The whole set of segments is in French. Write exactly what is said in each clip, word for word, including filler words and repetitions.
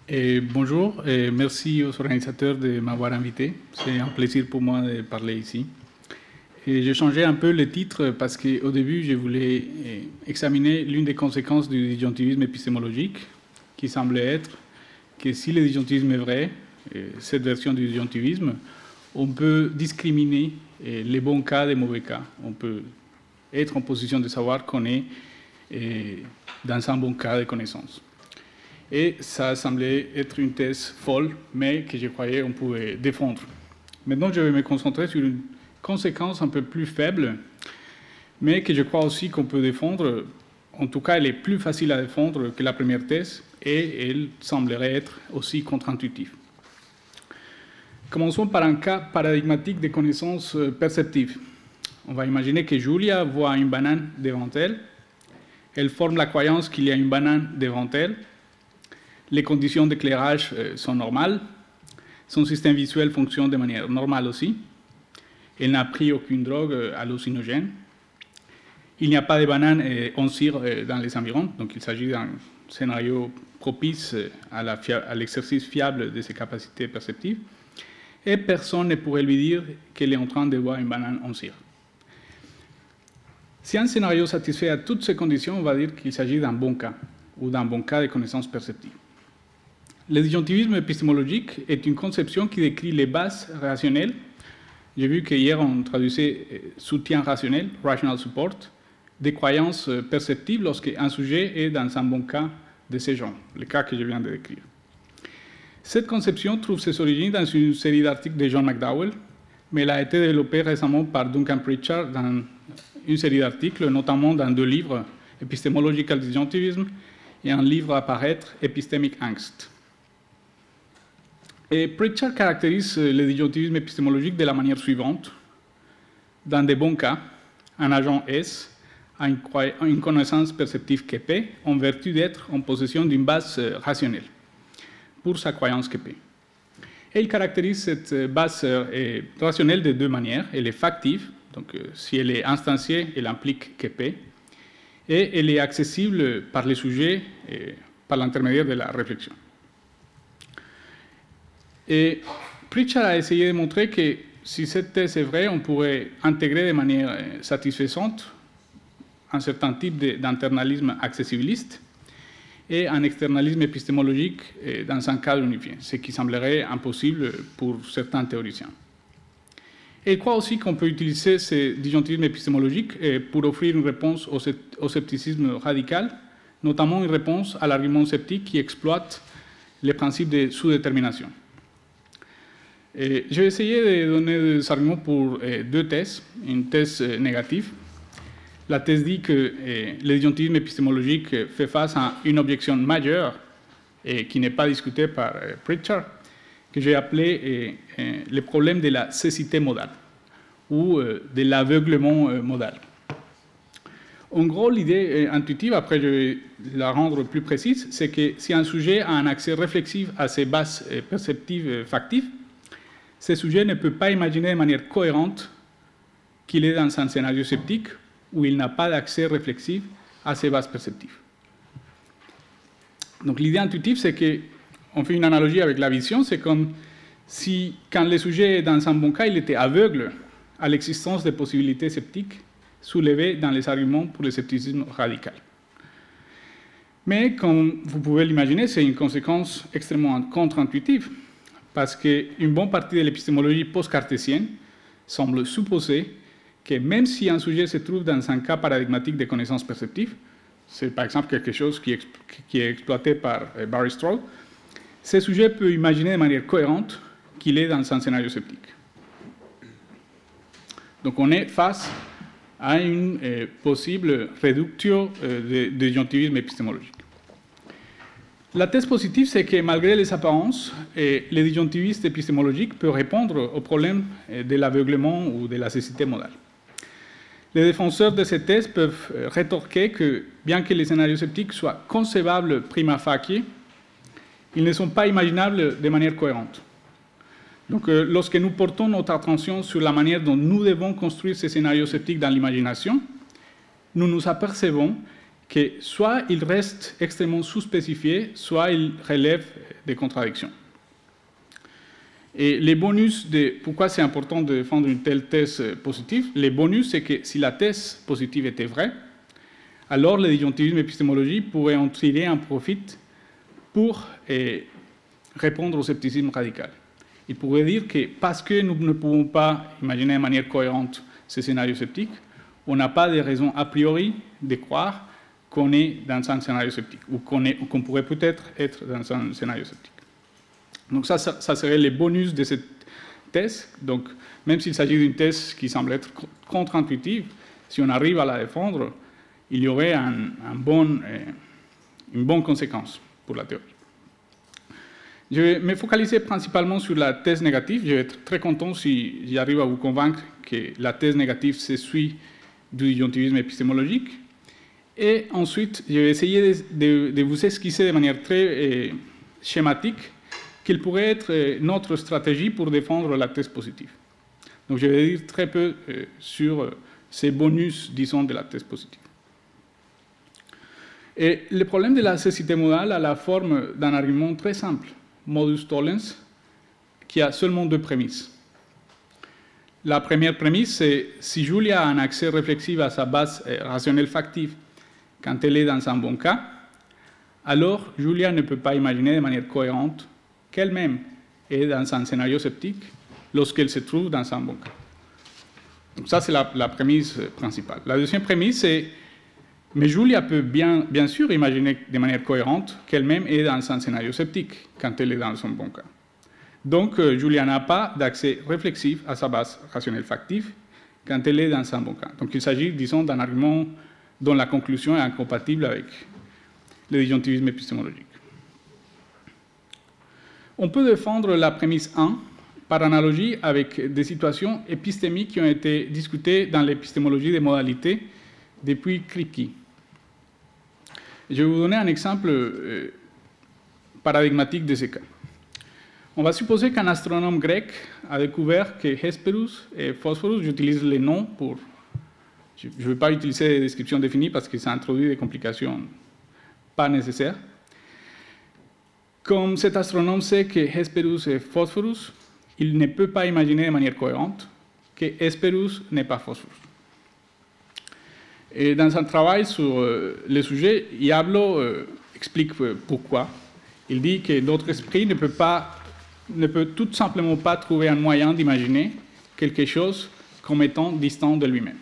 Et bonjour et merci aux organisateurs de m'avoir invité. C'est un plaisir pour moi de parler ici. Et j'ai changé un peu le titre parce qu'au début, je voulais examiner l'une des conséquences du disjonctivisme épistémologique, qui semblait être que si le disjonctivisme est vrai, cette version du disjonctivisme, on peut discriminer les bons cas des mauvais cas. On peut être en position de savoir qu'on est dans un bon cas de connaissance. Et ça semblait être une thèse folle, mais que je croyais qu'on pouvait défendre. Maintenant, je vais me concentrer sur une conséquence un peu plus faible, mais que je crois aussi qu'on peut défendre. En tout cas, elle est plus facile à défendre que la première thèse, et elle semblerait être aussi contre-intuitive. Commençons par un cas paradigmatique de connaissances perceptives. On va imaginer que Julia voit une banane devant elle. Elle forme la croyance qu'il y a une banane devant elle. Les conditions d'éclairage sont normales. Son système visuel fonctionne de manière normale aussi. Elle n'a pris aucune drogue hallucinogène. Il n'y a pas de banane en cire dans les environs, donc il s'agit d'un scénario propice à l'exercice fiable de ses capacités perceptives. Et personne ne pourrait lui dire qu'elle est en train de voir une banane en cire. Si un scénario satisfait à toutes ces conditions, on va dire qu'il s'agit d'un bon cas, ou d'un bon cas de connaissance perceptive. Le disjonctivisme épistémologique est une conception qui décrit les bases rationnelles. J'ai vu qu'hier on traduisait soutien rationnel, rational support, des croyances perceptives lorsqu'un sujet est dans un bon cas de ce genre, le cas que je viens de décrire. Cette conception trouve ses origines dans une série d'articles de John McDowell, mais elle a été développée récemment par Duncan Pritchard dans une série d'articles, notamment dans deux livres, Epistemological Disjunctivism et un livre à paraître, Epistemic Angst. Et Pritchard caractérise le disjonctivisme épistémologique de la manière suivante. Dans de bons cas, un agent S a une, une connaissance perceptive que P en vertu d'être en possession d'une base rationnelle pour sa croyance que P. Et il caractérise cette base rationnelle de deux manières. Elle est factive, donc si elle est instantiée, elle implique que P, et elle est accessible par les sujets et par l'intermédiaire de la réflexion. Et Pritchard a essayé de montrer que si cette thèse est vraie, on pourrait intégrer de manière satisfaisante un certain type d'internalisme accessibiliste et un externalisme épistémologique dans un cadre unifié, ce qui semblerait impossible pour certains théoriciens. Et il croit aussi qu'on peut utiliser ce disjonctivisme épistémologique pour offrir une réponse au scepticisme radical, notamment une réponse à l'argument sceptique qui exploite les principes de sous-détermination. Et je vais essayer de donner des arguments pour eh, deux thèses. Une thèse eh, négative. La thèse dit que eh, le disjonctivisme épistémologique fait face à une objection majeure et qui n'est pas discutée par eh, Pritchard, que j'ai appelé eh, eh, le problème de la cécité modale ou eh, de l'aveuglement eh, modal. En gros, l'idée intuitive, après je vais la rendre plus précise, c'est que si un sujet a un accès réflexif à ses bases eh, perceptives eh, factives, ce sujet ne peut pas imaginer de manière cohérente qu'il est dans un scénario sceptique où il n'a pas d'accès réflexif à ses bases perceptives. Donc l'idée intuitive, c'est qu'on fait une analogie avec la vision, c'est comme si, quand le sujet est dans un bon cas, il était aveugle à l'existence des possibilités sceptiques soulevées dans les arguments pour le scepticisme radical. Mais, comme vous pouvez l'imaginer, c'est une conséquence extrêmement contre-intuitive, parce qu'une bonne partie de l'épistémologie post-cartésienne semble supposer que même si un sujet se trouve dans un cas paradigmatique de connaissances perceptives, c'est par exemple quelque chose qui est, qui est exploité par Barry Stroud, ce sujet peut imaginer de manière cohérente qu'il est dans un scénario sceptique. Donc on est face à une euh, possible réductio euh, de, de disjonctivisme épistémologique. La thèse positive, c'est que malgré les apparences, eh, le disjonctiviste épistémologique peut répondre au problème eh, de l'aveuglement ou de la cécité modale. Les défenseurs de cette thèse peuvent rétorquer que, bien que les scénarios sceptiques soient concevables prima facie, ils ne sont pas imaginables de manière cohérente. Donc, euh, lorsque nous portons notre attention sur la manière dont nous devons construire ces scénarios sceptiques dans l'imagination, nous nous apercevons que soit ils restent extrêmement sous-spécifiés, soit ils relèvent des contradictions. Et les bonus de pourquoi c'est important de défendre une telle thèse positive, les bonus, c'est que si la thèse positive était vraie, alors le disjonctivisme épistémologique pourrait en tirer un profit pour eh, répondre au scepticisme radical. Il pourrait dire que parce que nous ne pouvons pas imaginer de manière cohérente ce scénario sceptique, on n'a pas de raison a priori de croire qu'on est dans un scénario sceptique, ou qu'on, est, ou qu'on pourrait peut-être être dans un scénario sceptique. Donc ça, ça, ça serait les bonus de cette thèse. Donc même s'il s'agit d'une thèse qui semble être contre-intuitive, si on arrive à la défendre, il y aurait un, un bon, euh, une bonne conséquence pour la théorie. Je vais me focaliser principalement sur la thèse négative. Je vais être très content si j'arrive à vous convaincre que la thèse négative se suit du disjonctivisme épistémologique. Et ensuite, je vais essayer de, de, de vous esquisser de manière très euh, schématique quelle pourrait être euh, notre stratégie pour défendre la thèse positive. Donc je vais dire très peu euh, sur euh, ces bonus, disons, de la thèse positive. Et le problème de la cécité modale a la forme d'un argument très simple, modus tollens, qui a seulement deux prémisses. La première prémisse, c'est si Julia a un accès réflexif à sa base euh, rationnelle factive quand elle est dans un bon cas, alors Julia ne peut pas imaginer de manière cohérente qu'elle-même est dans un scénario sceptique lorsqu'elle se trouve dans un bon cas. Donc ça, c'est la, la prémisse principale. La deuxième prémisse, c'est mais Julia peut bien, bien sûr imaginer de manière cohérente qu'elle-même est dans un scénario sceptique quand elle est dans son bon cas. Donc, euh, Julia n'a pas d'accès réflexif à sa base rationnelle factive quand elle est dans un bon cas. Donc, il s'agit, disons, d'un argument dont la conclusion est incompatible avec le disjonctivisme épistémologique. On peut défendre la prémisse un par analogie avec des situations épistémiques qui ont été discutées dans l'épistémologie des modalités depuis Kripke. Je vais vous donner un exemple euh, paradigmatique de ce cas. On va supposer qu'un astronome grec a découvert que Hesperus et Phosphorus, j'utilise les noms pour... Je ne vais pas utiliser des descriptions définies parce que ça introduit des complications pas nécessaires. Comme cet astronome sait que Hesperus est Phosphorus, il ne peut pas imaginer de manière cohérente que Hesperus n'est pas Phosphorus. Et dans un travail sur euh, le sujet, Diablo euh, explique euh, pourquoi. Il dit que notre esprit ne peut, pas, ne peut tout simplement pas trouver un moyen d'imaginer quelque chose comme étant distant de lui-même.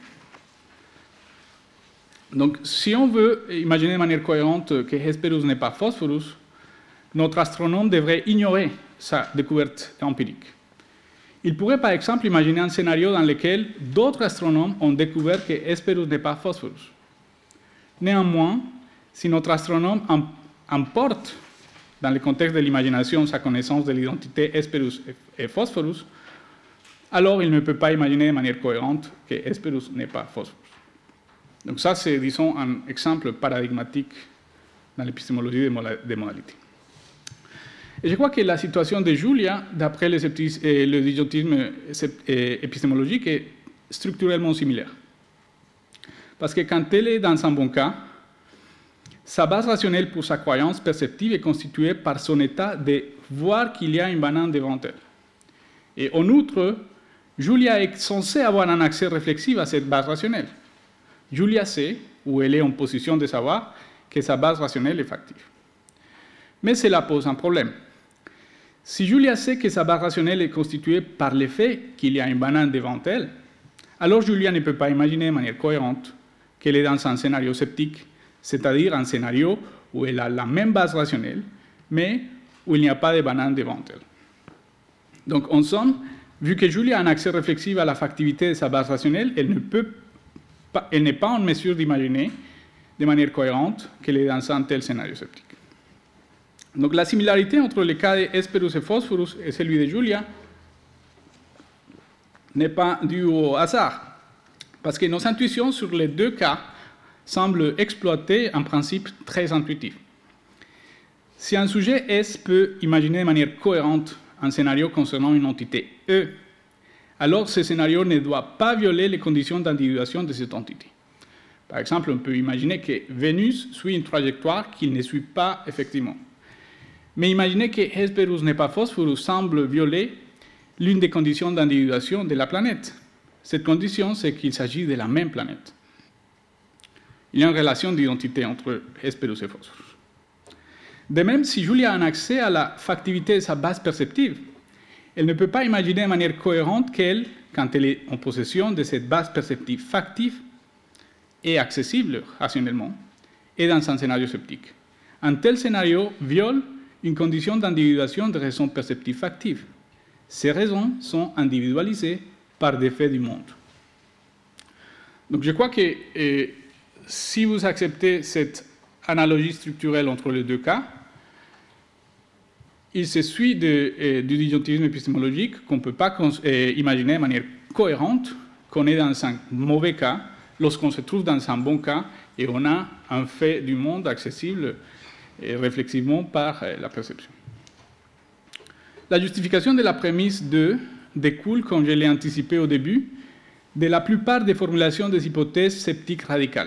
Donc, si on veut imaginer de manière cohérente que Hesperus n'est pas Phosphorus, notre astronome devrait ignorer sa découverte empirique. Il pourrait par exemple imaginer un scénario dans lequel d'autres astronomes ont découvert que Hesperus n'est pas Phosphorus. Néanmoins, si notre astronome emporte dans le contexte de l'imagination sa connaissance de l'identité Hesperus et Phosphorus, alors il ne peut pas imaginer de manière cohérente que Hesperus n'est pas Phosphorus. Donc ça, c'est, disons, un exemple paradigmatique dans l'épistémologie des modalités. Et je crois que la situation de Julia, d'après le, le disjonctivisme épistémologique, est structurellement similaire. Parce que quand elle est dans un bon cas, sa base rationnelle pour sa croyance perceptive est constituée par son état de voir qu'il y a une banane devant elle. Et en outre, Julia est censée avoir un accès réflexif à cette base rationnelle. Julia sait, ou elle est en position de savoir, que sa base rationnelle est factive. Mais cela pose un problème. Si Julia sait que sa base rationnelle est constituée par le fait qu'il y a une banane devant elle, alors Julia ne peut pas imaginer de manière cohérente qu'elle est dans un scénario sceptique, c'est-à-dire un scénario où elle a la même base rationnelle, mais où il n'y a pas de banane devant elle. Donc, en somme, vu que Julia a un accès réflexif à la factivité de sa base rationnelle, elle ne peut pas, elle n'est pas en mesure d'imaginer de manière cohérente qu'elle est dans un tel scénario sceptique. Donc la similarité entre le cas de Hesperus et Phosphorus et celui de Julia n'est pas due au hasard, parce que nos intuitions sur les deux cas semblent exploiter un principe très intuitif. Si un sujet S peut imaginer de manière cohérente un scénario concernant une entité E, alors ce scénario ne doit pas violer les conditions d'individuation de cette entité. Par exemple, on peut imaginer que Vénus suit une trajectoire qu'il ne suit pas effectivement. Mais imaginez que Hesperus Nepaphosphorus semble violer l'une des conditions d'individuation de la planète. Cette condition, c'est qu'il s'agit de la même planète. Il y a une relation d'identité entre Hesperus et Phosphorus. De même, si Julia a un accès à la factivité de sa base perceptive, elle ne peut pas imaginer de manière cohérente qu'elle, quand elle est en possession de cette base perceptive factive et accessible rationnellement, est dans un scénario sceptique. Un tel scénario viole une condition d'individuation de raisons perceptives factives. Ces raisons sont individualisées par des faits du monde. Donc je crois que euh, si vous acceptez cette analogie structurelle entre les deux cas, il se suit de, euh, du disjonctivisme épistémologique qu'on ne peut pas cons- euh, imaginer de manière cohérente qu'on est dans un mauvais cas lorsqu'on se trouve dans un bon cas et on a un fait du monde accessible euh, réflexivement par euh, la perception. La justification de la prémisse deux découle, comme je l'ai anticipé au début, de la plupart des formulations des hypothèses sceptiques radicales.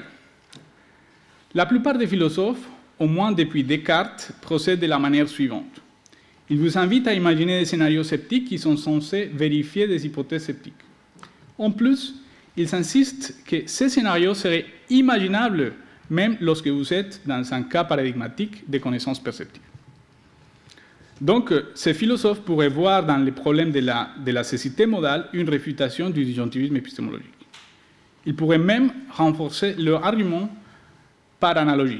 La plupart des philosophes, au moins depuis Descartes, procèdent de la manière suivante. Ils vous invitent à imaginer des scénarios sceptiques qui sont censés vérifier des hypothèses sceptiques. En plus, ils insistent que ces scénarios seraient imaginables même lorsque vous êtes dans un cas paradigmatique de connaissances perceptives. Donc, ces philosophes pourraient voir dans les problèmes de la, de la cécité modale une réfutation du disjonctivisme épistémologique. Ils pourraient même renforcer leur argument par analogie.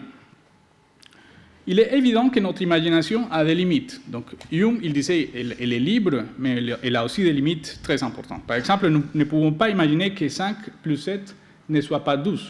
Il est évident que notre imagination a des limites. Donc, Hume, il disait, elle, elle est libre, mais elle, elle a aussi des limites très importantes. Par exemple, nous ne pouvons pas imaginer que cinq plus sept ne soit pas douze.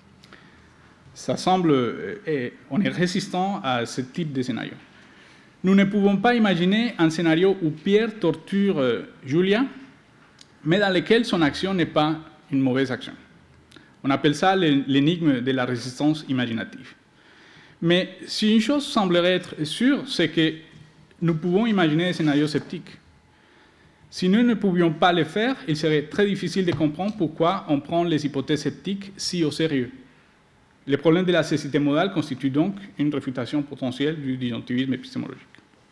Ça semble, et on est résistant à ce type de scénario. Nous ne pouvons pas imaginer un scénario où Pierre torture euh, Julia, mais dans lequel son action n'est pas une mauvaise action. On appelle ça l'énigme de la résistance imaginative. Mais si une chose semblerait être sûre, c'est que nous pouvons imaginer des scénarios sceptiques. Si nous ne pouvions pas le faire, il serait très difficile de comprendre pourquoi on prend les hypothèses sceptiques si au sérieux. Le problème de la cécité modale constitue donc une réfutation potentielle du disjonctivisme épistémologique.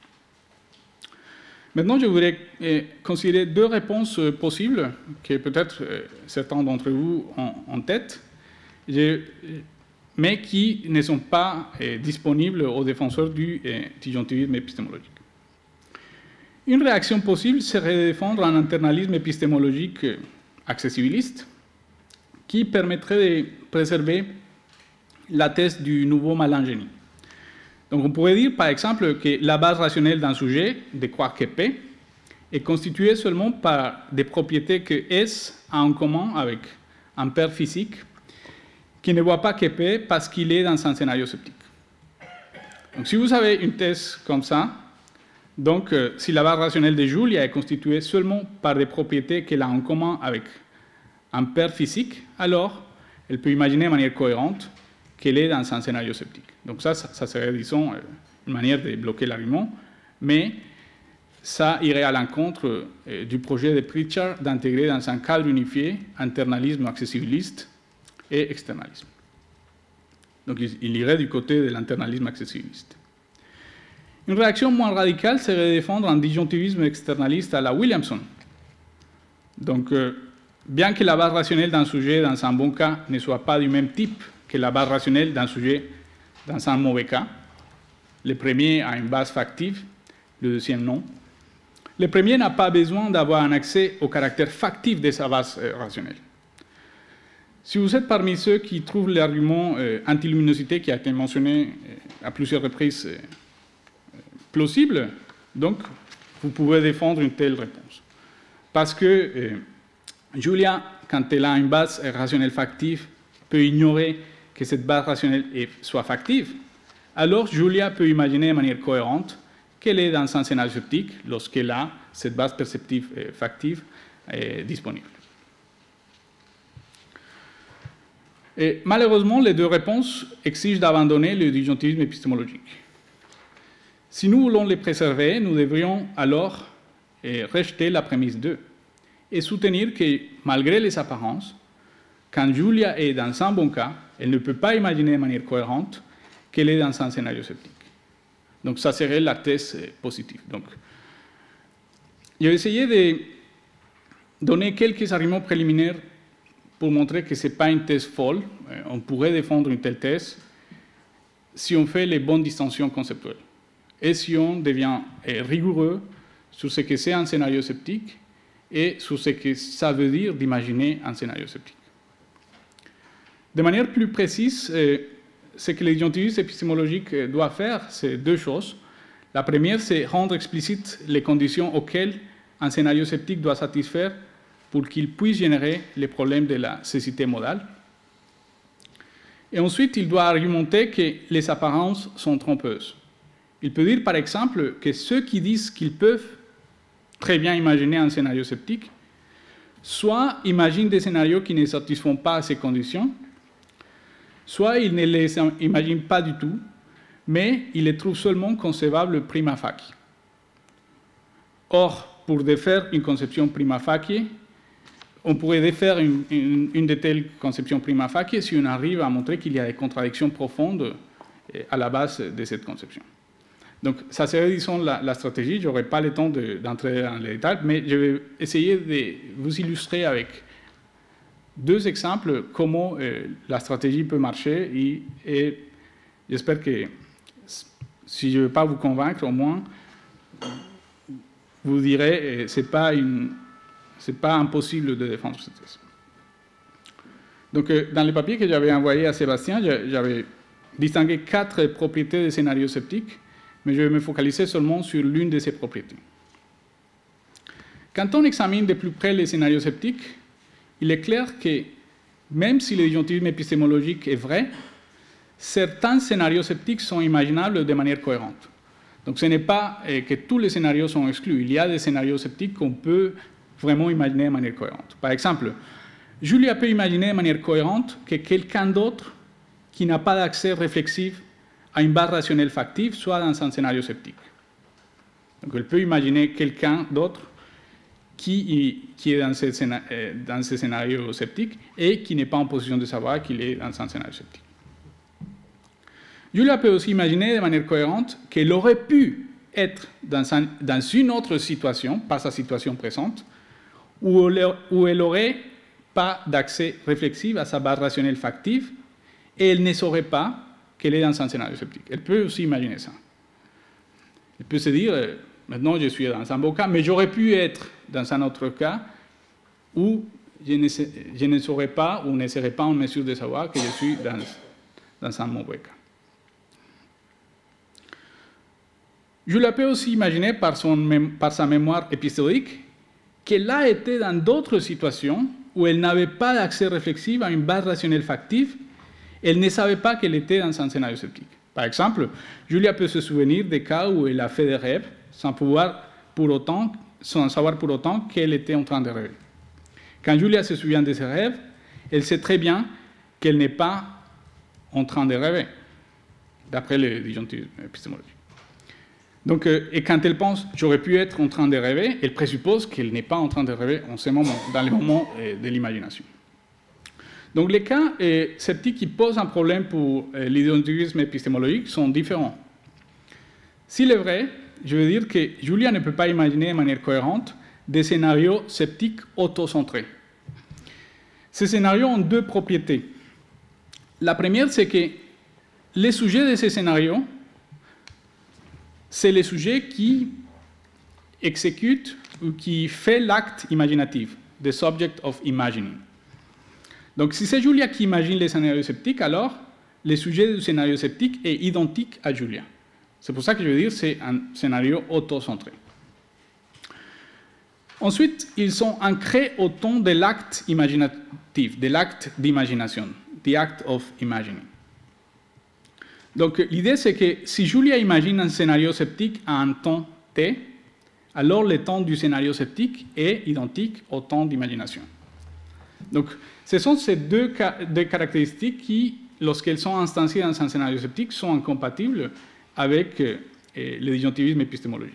Maintenant, je voudrais eh, considérer deux réponses euh, possibles que peut-être euh, certains d'entre vous ont en tête, je, mais qui ne sont pas eh, disponibles aux défenseurs du eh, disjonctivisme épistémologique. Une réaction possible serait de défendre un internalisme épistémologique accessibiliste qui permettrait de préserver la thèse du nouveau malin-génie. Donc on pourrait dire par exemple que la base rationnelle d'un sujet, de croire que P, est constituée seulement par des propriétés que S a en commun avec un père physique qui ne voit pas que P parce qu'il est dans un scénario sceptique. Donc si vous avez une thèse comme ça, donc euh, si la base rationnelle de Julia est constituée seulement par des propriétés qu'elle a en commun avec un père physique, alors elle peut imaginer de manière cohérente qu'elle est dans un scénario sceptique. Donc ça, ça serait, disons, une manière de bloquer l'argument, mais ça irait à l'encontre du projet de Pritchard d'intégrer dans un cadre unifié internalisme accessibiliste et externalisme. Donc il irait du côté de l'internalisme accessibiliste. Une réaction moins radicale serait de défendre un disjonctivisme externaliste à la Williamson. Donc, euh, bien que la base rationnelle d'un sujet, dans un bon cas, ne soit pas du même type que la base rationnelle d'un sujet dans un mauvais cas. Le premier a une base factive, le deuxième non. Le premier n'a pas besoin d'avoir un accès au caractère factif de sa base euh, rationnelle. Si vous êtes parmi ceux qui trouvent l'argument euh, antiluminosité qui a été mentionné euh, à plusieurs reprises euh, plausible, donc vous pouvez défendre une telle réponse. Parce que euh, Julia, quand elle a une base rationnelle factive, peut ignorer que cette base rationnelle soit factive, alors Julia peut imaginer de manière cohérente qu'elle est dans un scénario sceptique lorsqu'elle a cette base perceptive et factive eh, disponible. Et malheureusement, les deux réponses exigent d'abandonner le disjonctivisme épistémologique. Si nous voulons les préserver, nous devrions alors eh, rejeter la prémisse deux et soutenir que, malgré les apparences, quand Julia est dans un bon cas, elle ne peut pas imaginer de manière cohérente qu'elle est dans un scénario sceptique. Donc ça serait la thèse positive. Donc, je vais essayer de donner quelques arguments préliminaires pour montrer que ce n'est pas une thèse folle. On pourrait défendre une telle thèse si on fait les bonnes distinctions conceptuelles et si on devient rigoureux sur ce que c'est un scénario sceptique et sur ce que ça veut dire d'imaginer un scénario sceptique. De manière plus précise, ce que l'idiontiste épistémologique doit faire, c'est deux choses. La première, c'est rendre explicite les conditions auxquelles un scénario sceptique doit satisfaire pour qu'il puisse générer les problèmes de la cécité modale. Et ensuite, il doit argumenter que les apparences sont trompeuses. Il peut dire, par exemple, que ceux qui disent qu'ils peuvent très bien imaginer un scénario sceptique, soit imaginent des scénarios qui ne satisfont pas à ces conditions, soit ils ne les imaginent pas du tout, mais ils les trouvent seulement concevables prima facie. Or, pour défaire une conception prima facie, on pourrait défaire une, une, une de telles conceptions prima facie si on arrive à montrer qu'il y a des contradictions profondes à la base de cette conception. Donc, ça serait, disons, la, la stratégie. Je n'aurai pas le temps de, d'entrer dans les détails, mais je vais essayer de vous illustrer avec deux exemples comment euh, la stratégie peut marcher et, et j'espère que si je ne vais pas vous convaincre, au moins, vous direz que ce n'est pas, pas impossible de défendre cette thèse. Donc, euh, dans les papiers que j'avais envoyés à Sébastien, j'avais distingué quatre propriétés des scénarios sceptiques, mais je vais me focaliser seulement sur l'une de ces propriétés. Quand on examine de plus près les scénarios sceptiques, il est clair que même si l'idiotisme épistémologique est vrai, certains scénarios sceptiques sont imaginables de manière cohérente. Donc ce n'est pas que tous les scénarios sont exclus. Il y a des scénarios sceptiques qu'on peut vraiment imaginer de manière cohérente. Par exemple, Julia peut imaginer de manière cohérente que quelqu'un d'autre qui n'a pas d'accès réflexif à une base rationnelle factive soit dans un scénario sceptique. Donc elle peut imaginer quelqu'un d'autre qui, qui est dans ce, dans ce scénario sceptique et qui n'est pas en position de savoir qu'il est dans un scénario sceptique. Julia peut aussi imaginer de manière cohérente qu'elle aurait pu être dans, un, dans une autre situation, pas sa situation présente, où elle, où elle n'aurait pas d'accès réflexif à sa base rationnelle factive et elle ne saurait pas qu'elle est dans un scénario sceptique. Elle peut aussi imaginer ça. Elle peut se dire, euh, maintenant je suis dans un beau cas, mais j'aurais pu être dans un autre cas où je ne, je ne saurais pas ou ne serais pas en mesure de savoir que je suis dans, dans un mauvais cas. Julia peut aussi imaginer par, son, par sa mémoire épistémologique qu'elle a été dans d'autres situations où elle n'avait pas d'accès réflexif à une base rationnelle factive. Elle ne savait pas qu'elle était dans un scénario sceptique. Par exemple, Julia peut se souvenir des cas où elle a fait des rêves sans, pouvoir pour autant, sans savoir pour autant qu'elle était en train de rêver. Quand Julia se souvient de ses rêves, elle sait très bien qu'elle n'est pas en train de rêver, d'après le disjonctif épistémologique. Donc, euh, et quand elle pense « j'aurais pu être en train de rêver », elle présuppose qu'elle n'est pas en train de rêver en ce moment, dans les moments euh, de l'imagination. Donc, les cas euh, sceptiques qui posent un problème pour euh, l'idiotisme épistémologique sont différents. S'il est vrai, je veux dire que Julia ne peut pas imaginer de manière cohérente des scénarios sceptiques autocentrés. Ces scénarios ont deux propriétés. La première, c'est que les sujets de ces scénarios, c'est les sujets qui exécutent ou qui font l'acte imaginatif, the subject of imagining. Donc, si c'est Julia qui imagine les scénarios sceptiques, alors le sujet du scénario sceptique est identique à Julia. C'est pour ça que je veux dire que c'est un scénario autocentré. Ensuite, ils sont ancrés au temps de l'acte imaginatif, de l'acte d'imagination, the act of imagining. Donc, l'idée, c'est que si Julia imagine un scénario sceptique à un temps t, alors le temps du scénario sceptique est identique au temps d'imagination. Donc, ce sont ces deux, deux caractéristiques qui, lorsqu'elles sont instanciées dans un scénario sceptique, sont incompatibles avec euh, le disjonctivisme épistémologique.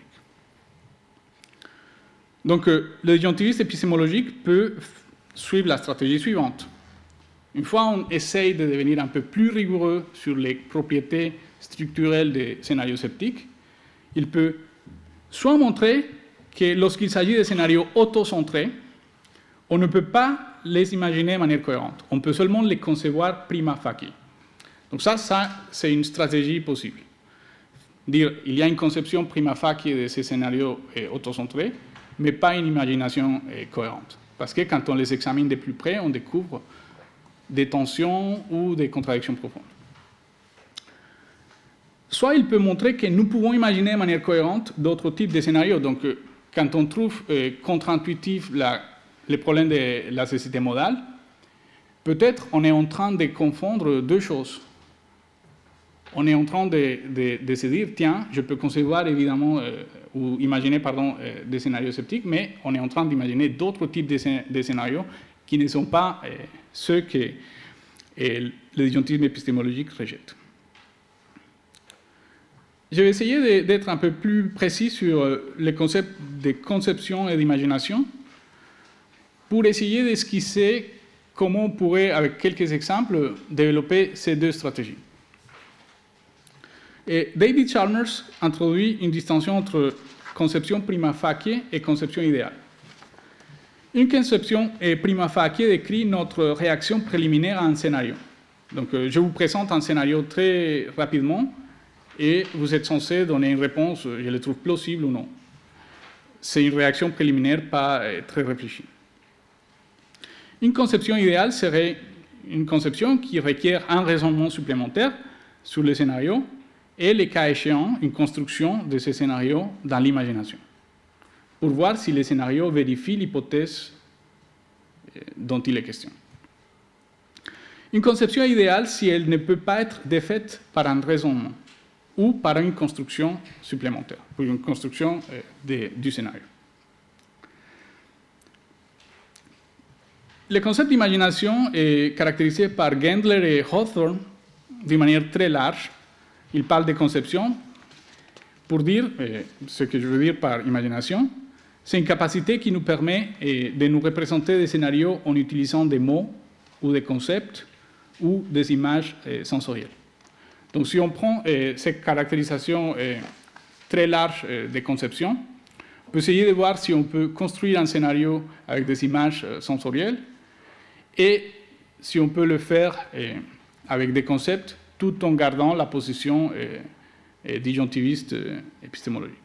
Donc, euh, le disjonctivisme épistémologique peut suivre la stratégie suivante. Une fois on essaye de devenir un peu plus rigoureux sur les propriétés structurelles des scénarios sceptiques, Il peut soit montrer que lorsqu'il s'agit de scénarios auto-centrés, on ne peut pas les imaginer de manière cohérente. On peut seulement les concevoir prima facie. Donc ça, ça c'est une stratégie possible. Dire il y a une conception prima facie de ces scénarios eh, autocentrés, mais pas une imagination eh, cohérente. Parce que quand on les examine de plus près, on découvre des tensions ou des contradictions profondes. Soit il peut montrer que nous pouvons imaginer de manière cohérente d'autres types de scénarios. Donc, euh, quand on trouve euh, contre-intuitif la, les problèmes de la cécité modale, peut-être on est en train de confondre deux choses. On est en train de, de, de se dire, tiens, je peux concevoir évidemment, euh, ou imaginer, pardon, euh, des scénarios sceptiques, mais on est en train d'imaginer d'autres types de, de scénarios qui ne sont pas euh, ceux que euh, le disjonctisme épistémologique rejette. Je vais essayer d'être un peu plus précis sur les concepts de conception et d'imagination pour essayer d'esquisser comment on pourrait, avec quelques exemples, développer ces deux stratégies. Et David Chalmers introduit une distinction entre conception prima facie et conception idéale. Une conception prima facie décrit notre réaction préliminaire à un scénario. Donc, je vous présente un scénario très rapidement, et vous êtes censé donner une réponse, je le trouve plausible ou non. C'est une réaction préliminaire pas très réfléchie. Une conception idéale serait une conception qui requiert un raisonnement supplémentaire sur le scénario et, le cas échéant, une construction de ces scénarios dans l'imagination, pour voir si le scénario vérifie l'hypothèse dont il est question. Une conception idéale si elle ne peut pas être défaite par un raisonnement ou par une construction supplémentaire, ou une construction euh, de, du scénario. Le concept d'imagination est caractérisé par Gendler et Hawthorne d'une manière très large. Ils parlent de conception pour dire, euh, ce que je veux dire par imagination, c'est une capacité qui nous permet euh, de nous représenter des scénarios en utilisant des mots ou des concepts ou des images euh, sensorielles. Donc, si on prend euh, cette caractérisation euh, très large euh, de conception, on peut essayer de voir si on peut construire un scénario avec des images euh, sensorielles et si on peut le faire euh, avec des concepts tout en gardant la position euh, euh, disjonctiviste euh, épistémologique.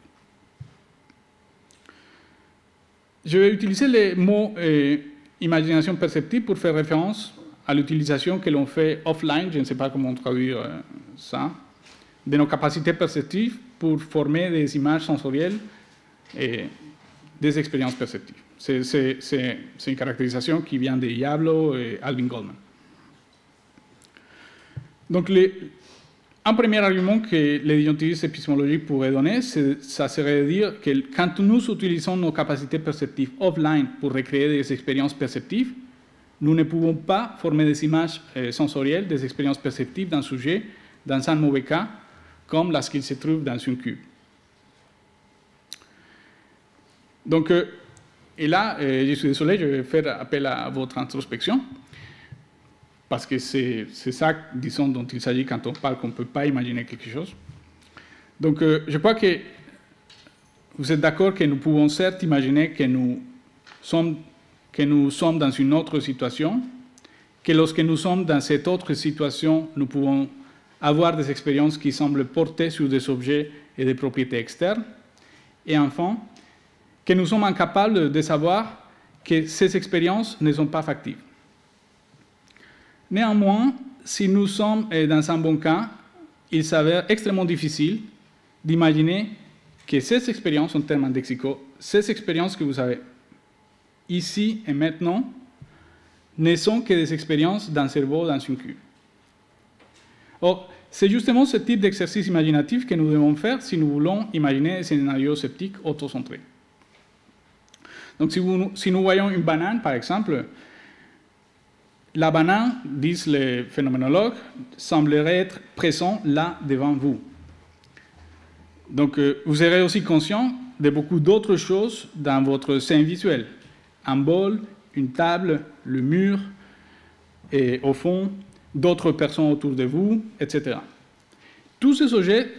Je vais utiliser le mot euh, imagination perceptive pour faire référence à l'utilisation que l'on fait offline, je ne sais pas comment traduire euh, ça, de nos capacités perceptives pour former des images sensorielles et des expériences perceptives. C'est, c'est, c'est, c'est une caractérisation qui vient de Diablo et Alvin Goldman. Donc, les, un premier argument que le disjonctivisme épistémologique pourrait donner, ça serait de dire que quand nous utilisons nos capacités perceptives offline pour recréer des expériences perceptives, nous ne pouvons pas former des images euh, sensorielles, des expériences perceptives d'un sujet dans un mauvais cas, comme lorsqu'il se trouve dans une cube. Donc, euh, et là, euh, je suis désolé, je vais faire appel à votre introspection, parce que c'est, c'est ça, disons, dont il s'agit quand on parle qu'on ne peut pas imaginer quelque chose. Donc, euh, je crois que vous êtes d'accord que nous pouvons certes imaginer que nous sommes que nous sommes dans une autre situation, que lorsque nous sommes dans cette autre situation, nous pouvons avoir des expériences qui semblent porter sur des objets et des propriétés externes, et enfin, que nous sommes incapables de savoir que ces expériences ne sont pas factibles. Néanmoins, si nous sommes dans un bon cas, il s'avère extrêmement difficile d'imaginer que ces expériences, en termes indexico, ces expériences que vous avez ici et maintenant, ne sont que des expériences d'un cerveau dans une cube. Or, c'est justement ce type d'exercice imaginatif que nous devons faire si nous voulons imaginer des scénarios sceptiques autocentrés. Donc, si, vous, si nous voyons une banane, par exemple, la banane, disent les phénoménologues, semblerait être présente là devant vous. Donc, euh, vous serez aussi conscient de beaucoup d'autres choses dans votre scène visuelle. Un bol, une table, le mur, et au fond, d'autres personnes autour de vous, et cetera. Tous ces objets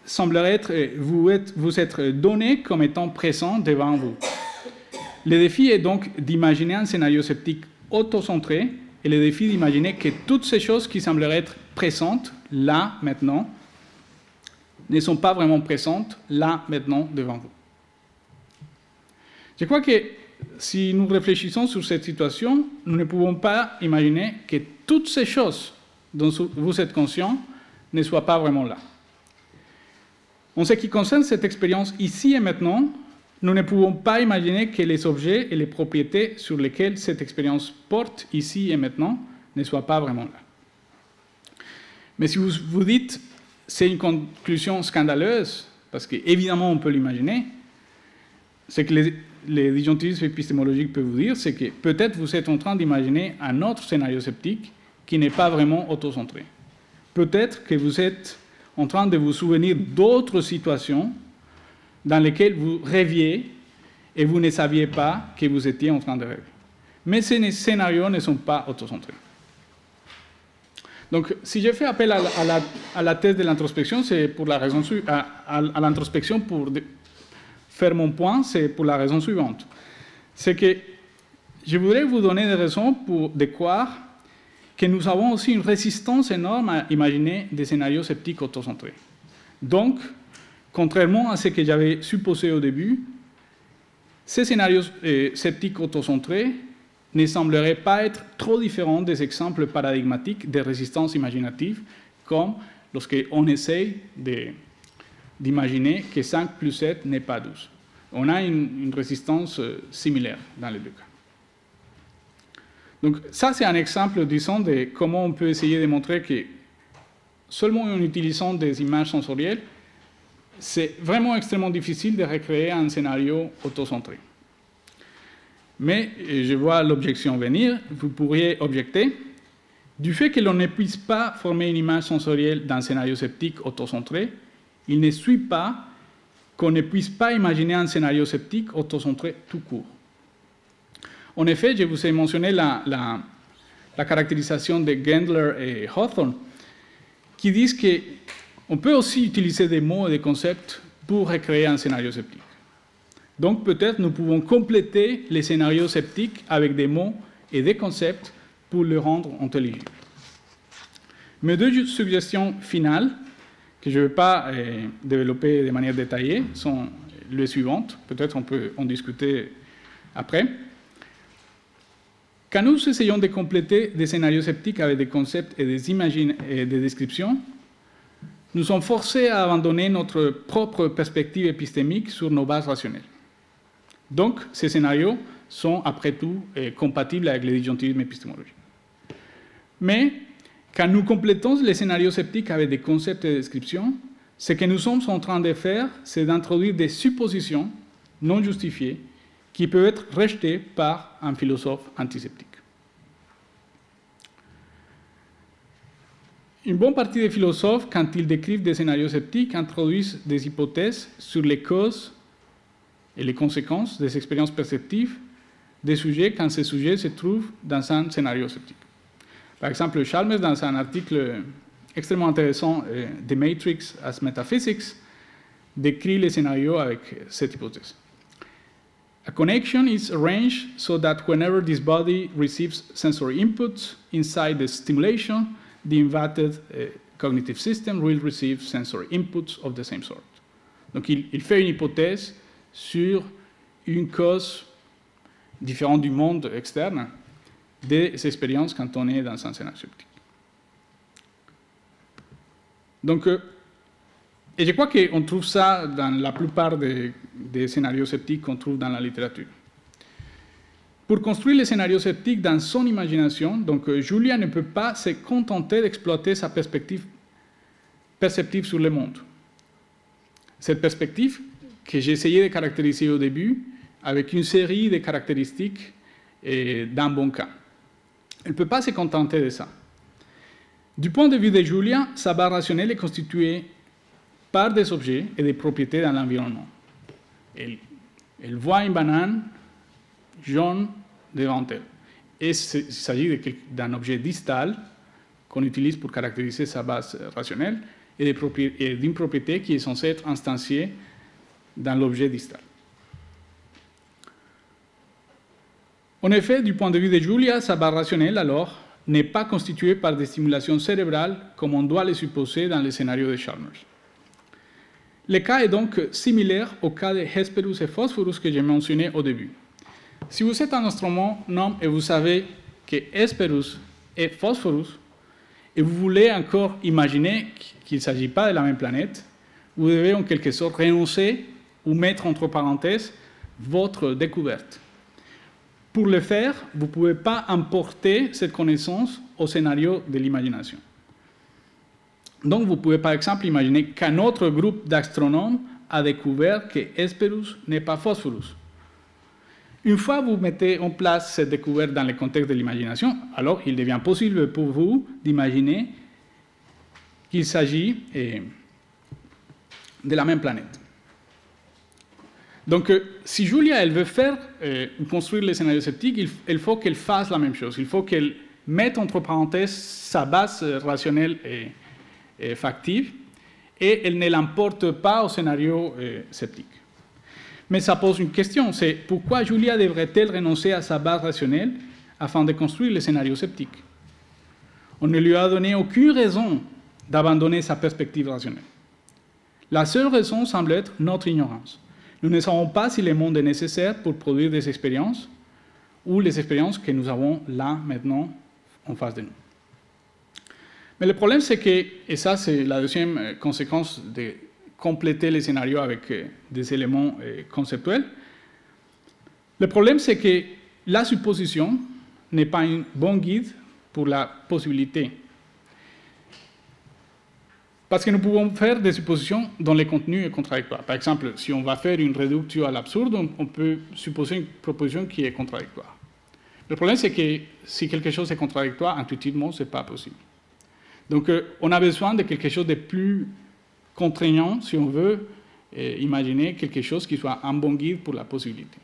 semblerait être, vous, être, vous être donné comme étant présent devant vous. Le défi est donc d'imaginer un scénario sceptique autocentré et le défi d'imaginer que toutes ces choses qui sembleraient être présentes là, maintenant, ne sont pas vraiment présentes là, maintenant, devant vous. Je crois que si nous réfléchissons sur cette situation, nous ne pouvons pas imaginer que toutes ces choses dont vous êtes conscient ne soient pas vraiment là. En ce qui concerne cette expérience ici et maintenant, nous ne pouvons pas imaginer que les objets et les propriétés sur lesquelles cette expérience porte ici et maintenant ne soient pas vraiment là. Mais si vous vous dites c'est une conclusion scandaleuse, parce qu'évidemment on peut l'imaginer, ce que les, les disjonctivistes épistémologiques peuvent vous dire, c'est que peut-être vous êtes en train d'imaginer un autre scénario sceptique qui n'est pas vraiment autocentré. Peut-être que vous êtes en train de vous souvenir d'autres situations dans lesquelles vous rêviez et vous ne saviez pas que vous étiez en train de rêver. Mais ces scénarios ne sont pas autocentrés. Donc, si je fais appel à la, à la, à la thèse de l'introspection, c'est pour la raison su- à, à, à l'introspection pour de, faire mon point, c'est pour la raison suivante. C'est que je voudrais vous donner des raisons pour de croire que nous avons aussi une résistance énorme à imaginer des scénarios sceptiques autocentrés. Donc, contrairement à ce que j'avais supposé au début, ces scénarios euh, sceptiques autocentrés ne sembleraient pas être trop différents des exemples paradigmatiques de résistance imaginative, comme lorsqu'on essaye de, d'imaginer que cinq plus sept n'est pas douze. On a une, une résistance euh, similaire dans les deux cas. Donc ça, c'est un exemple, disons, de comment on peut essayer de montrer que seulement en utilisant des images sensorielles, c'est vraiment extrêmement difficile de recréer un scénario autocentré. Mais je vois l'objection venir. Vous pourriez objecter du fait que l'on ne puisse pas former une image sensorielle d'un scénario sceptique autocentré, il ne suit pas qu'on ne puisse pas imaginer un scénario sceptique autocentré tout court. En effet, je vous ai mentionné la, la, la caractérisation de Gendler et Hawthorne, qui disent qu'on peut aussi utiliser des mots et des concepts pour recréer un scénario sceptique. Donc peut-être nous pouvons compléter les scénarios sceptiques avec des mots et des concepts pour le rendre intelligible. Mes deux suggestions finales, que je ne vais pas euh, développer de manière détaillée, sont les suivantes. Peut-être on peut en discuter après. Quand nous essayons de compléter des scénarios sceptiques avec des concepts et des images et des descriptions, nous sommes forcés à abandonner notre propre perspective épistémique sur nos bases rationnelles. Donc, ces scénarios sont, après tout, eh, compatibles avec le disjonctivisme épistémologique. Mais, quand nous complétons les scénarios sceptiques avec des concepts et des descriptions, ce que nous sommes en train de faire, c'est d'introduire des suppositions non justifiées qui peuvent être rejetées par un philosophe antisceptique. Une bonne partie des philosophes, quand ils décrivent des scénarios sceptiques, introduisent des hypothèses sur les causes et les conséquences des expériences perceptives des sujets quand ces sujets se trouvent dans un scénario sceptique. Par exemple, Chalmers, dans un article extrêmement intéressant, euh, The Matrix as Metaphysics, décrit les scénarios avec cette hypothèse. A connection is arranged so that whenever this body receives sensory inputs inside the stimulation, the inverted uh, cognitive system will receive sensory inputs of the same sort. Donc il, il fait une hypothèse sur une cause différente du monde externe des expériences quand on est dans un scénario sceptique. Donc, euh, et je crois qu'on trouve ça dans la plupart des, des scénarios sceptiques qu'on trouve dans la littérature. Pour construire les scénarios sceptiques dans son imagination, donc euh, Julia ne peut pas se contenter d'exploiter sa perspective perceptive sur le monde. Cette perspective que j'ai essayé de caractériser au début avec une série de caractéristiques et d'un bon cas. Elle ne peut pas se contenter de ça. Du point de vue de Julia, sa base rationnelle est constituée par des objets et des propriétés dans l'environnement. Elle, elle voit une banane jaune devant elle. Et il s'agit d'un objet distal qu'on utilise pour caractériser sa base rationnelle. et d'une propriété qui est censée être instantiée dans l'objet distal. En effet, du point de vue de Julia, sa barre rationnelle, alors, n'est pas constituée par des stimulations cérébrales comme on doit les supposer dans le scénario de Chalmers. Le cas est donc similaire au cas de Hesperus et Phosphorus que j'ai mentionné au début. Si vous êtes un astronome et vous savez que Hesperus est Phosphorus, et vous voulez encore imaginer qu'il ne s'agit pas de la même planète, vous devez en quelque sorte renoncer ou mettre entre parenthèses votre découverte. Pour le faire, vous ne pouvez pas importer cette connaissance au scénario de l'imagination. Donc, vous pouvez par exemple imaginer qu'un autre groupe d'astronomes a découvert que Hesperus n'est pas Phosphorus. Une fois que vous mettez en place cette découverte dans le contexte de l'imagination, alors il devient possible pour vous d'imaginer qu'il s'agit eh, de la même planète. Donc, si Julia elle veut faire euh, ou construire les scénarios sceptiques, il, il faut qu'elle fasse la même chose. Il faut qu'elle mette entre parenthèses sa base rationnelle et, et factive, et elle ne l'emporte pas au scénario euh, sceptique. Mais ça pose une question, c'est pourquoi Julia devrait-elle renoncer à sa base rationnelle afin de construire les scénarios sceptiques? On ne lui a donné aucune raison d'abandonner sa perspective rationnelle. La seule raison semble être notre ignorance. Nous ne savons pas si le monde est nécessaire pour produire des expériences ou les expériences que nous avons là, maintenant, en face de nous. Mais le problème, c'est que, et ça c'est la deuxième conséquence de compléter les scénarios avec des éléments conceptuels, le problème, c'est que la supposition n'est pas un bon guide pour la possibilité. Parce que nous pouvons faire des suppositions dont le contenu est contradictoire. Par exemple, si on va faire une réduction à l'absurde, on peut supposer une proposition qui est contradictoire. Le problème, c'est que si quelque chose est contradictoire, intuitivement, ce n'est pas possible. Donc, euh, on a besoin de quelque chose de plus contraignant, si on veut euh, imaginer quelque chose qui soit un bon guide pour la possibilité.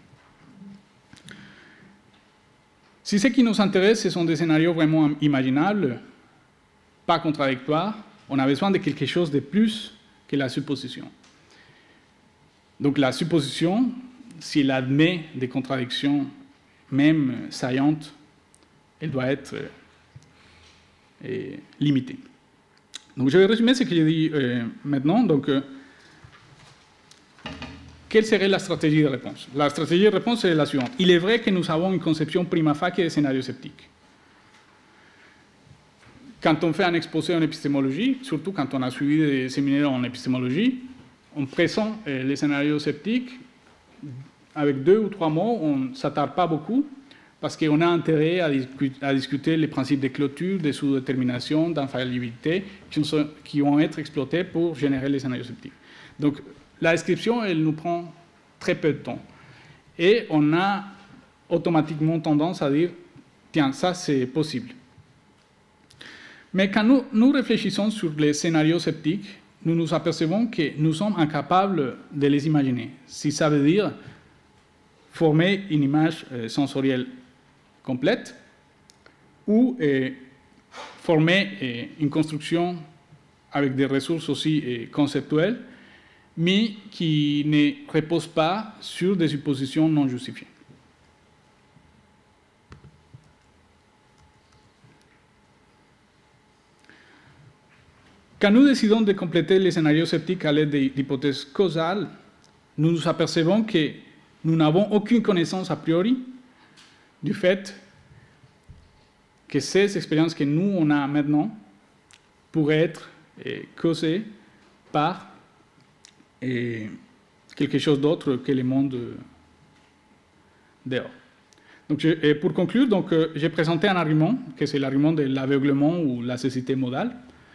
Si ce qui nous intéresse, ce sont des scénarios vraiment imaginables, pas contradictoires, on a besoin de quelque chose de plus que la supposition. Donc la supposition, si elle admet des contradictions, même saillantes, elle doit être euh, limitée. Donc je vais résumer ce que j'ai dit euh, maintenant. Donc, euh, quelle serait la stratégie de réponse? La stratégie de réponse est la suivante. Il est vrai que nous avons une conception prima facie des scénarios sceptiques. Quand on fait un exposé en épistémologie, surtout quand on a suivi des séminaires en épistémologie, on présente euh, les scénarios sceptiques avec deux ou trois mots, on ne s'attarde pas beaucoup, parce qu'on a intérêt à, discu à discuter les principes de clôture, de sous-détermination, d'infaillibilité, qui, qui vont être exploités pour générer les scénarios sceptiques. Donc, la description, elle nous prend très peu de temps. Et on a automatiquement tendance à dire, tiens, ça c'est possible. Mais quand nous, nous réfléchissons sur les scénarios sceptiques, nous nous apercevons que nous sommes incapables de les imaginer. Si ça veut dire former une image euh, sensorielle complète ou euh, former euh, une construction avec des ressources aussi euh, conceptuelles, mais qui ne repose pas sur des suppositions non justifiées. Quand nous décidons de compléter les scénarios sceptiques à l'aide d'hypothèses causales, nous nous apercevons que nous n'avons aucune connaissance a priori du fait que ces expériences que nous, on a maintenant, pourraient être eh, causées par eh, quelque chose d'autre que le monde dehors. Donc, je, pour conclure, donc, euh, j'ai présenté un argument, que c'est l'argument de l'aveuglement ou la cécité modale.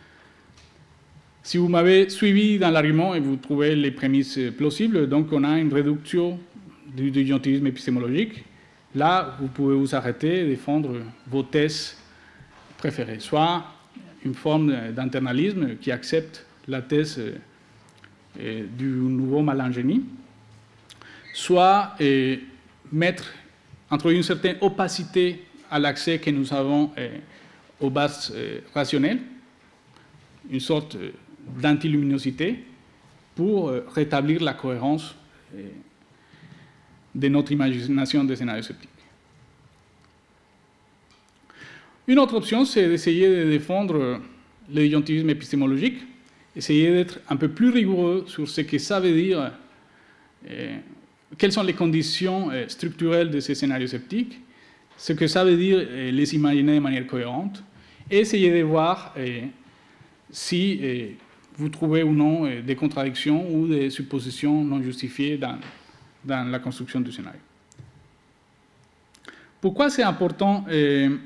Si vous m'avez suivi dans l'argument et vous trouvez les prémices plausibles, donc on a une réduction du disjonctivisme épistémologique. Là, vous pouvez vous arrêter et défendre vos thèses préférées, soit une forme d'internalisme qui accepte la thèse du nouveau malingénie, soit mettre, introduire une certaine opacité à l'accès que nous avons aux bases rationnelles, une sorte d'antiluminosité pour euh, rétablir la cohérence euh, de notre imagination des scénarios sceptiques. Une autre option, c'est d'essayer de défendre le disjonctivisme épistémologique, essayer d'être un peu plus rigoureux sur ce que ça veut dire, euh, quelles sont les conditions euh, structurelles de ces scénarios sceptiques, ce que ça veut dire euh, les imaginer de manière cohérente, et essayer de voir euh, si euh, vous trouvez ou non euh, des contradictions ou des suppositions non justifiées dans, dans la construction du scénario. Pourquoi c'est important euh,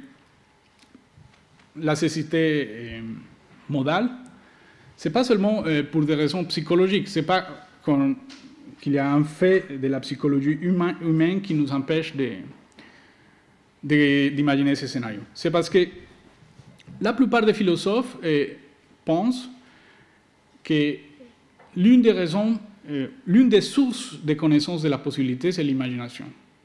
la cécité euh, modale? Ce n'est pas seulement euh, pour des raisons psychologiques, ce n'est pas qu'on, qu'il y a un fait de la psychologie humain, humaine qui nous empêche de, de, d'imaginer ces scénarios. C'est parce que la plupart des philosophes euh, pensent que l'une des raisons, euh, l'une des sources de connaissance de la possibilité, c'est l'imagination.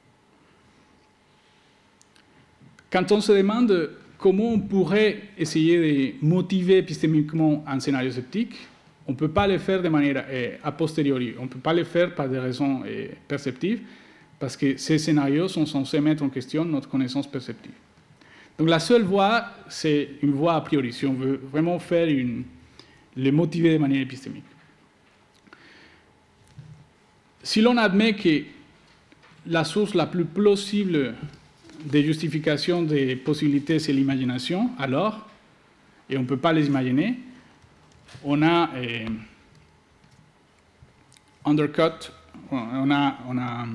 Quand on se demande comment on pourrait essayer de motiver épistémiquement un scénario sceptique, on ne peut pas le faire de manière euh, a posteriori, on ne peut pas le faire par des raisons euh, perceptives, parce que ces scénarios sont censés mettre en question notre connaissance perceptive. Donc la seule voie, c'est une voie a priori, si on veut vraiment faire une, le motiver de manière épistémique. Si l'on admet que la source la plus plausible de justification des possibilités, c'est l'imagination, alors, et on ne peut pas les imaginer, on a euh, undercut, on a, on, a,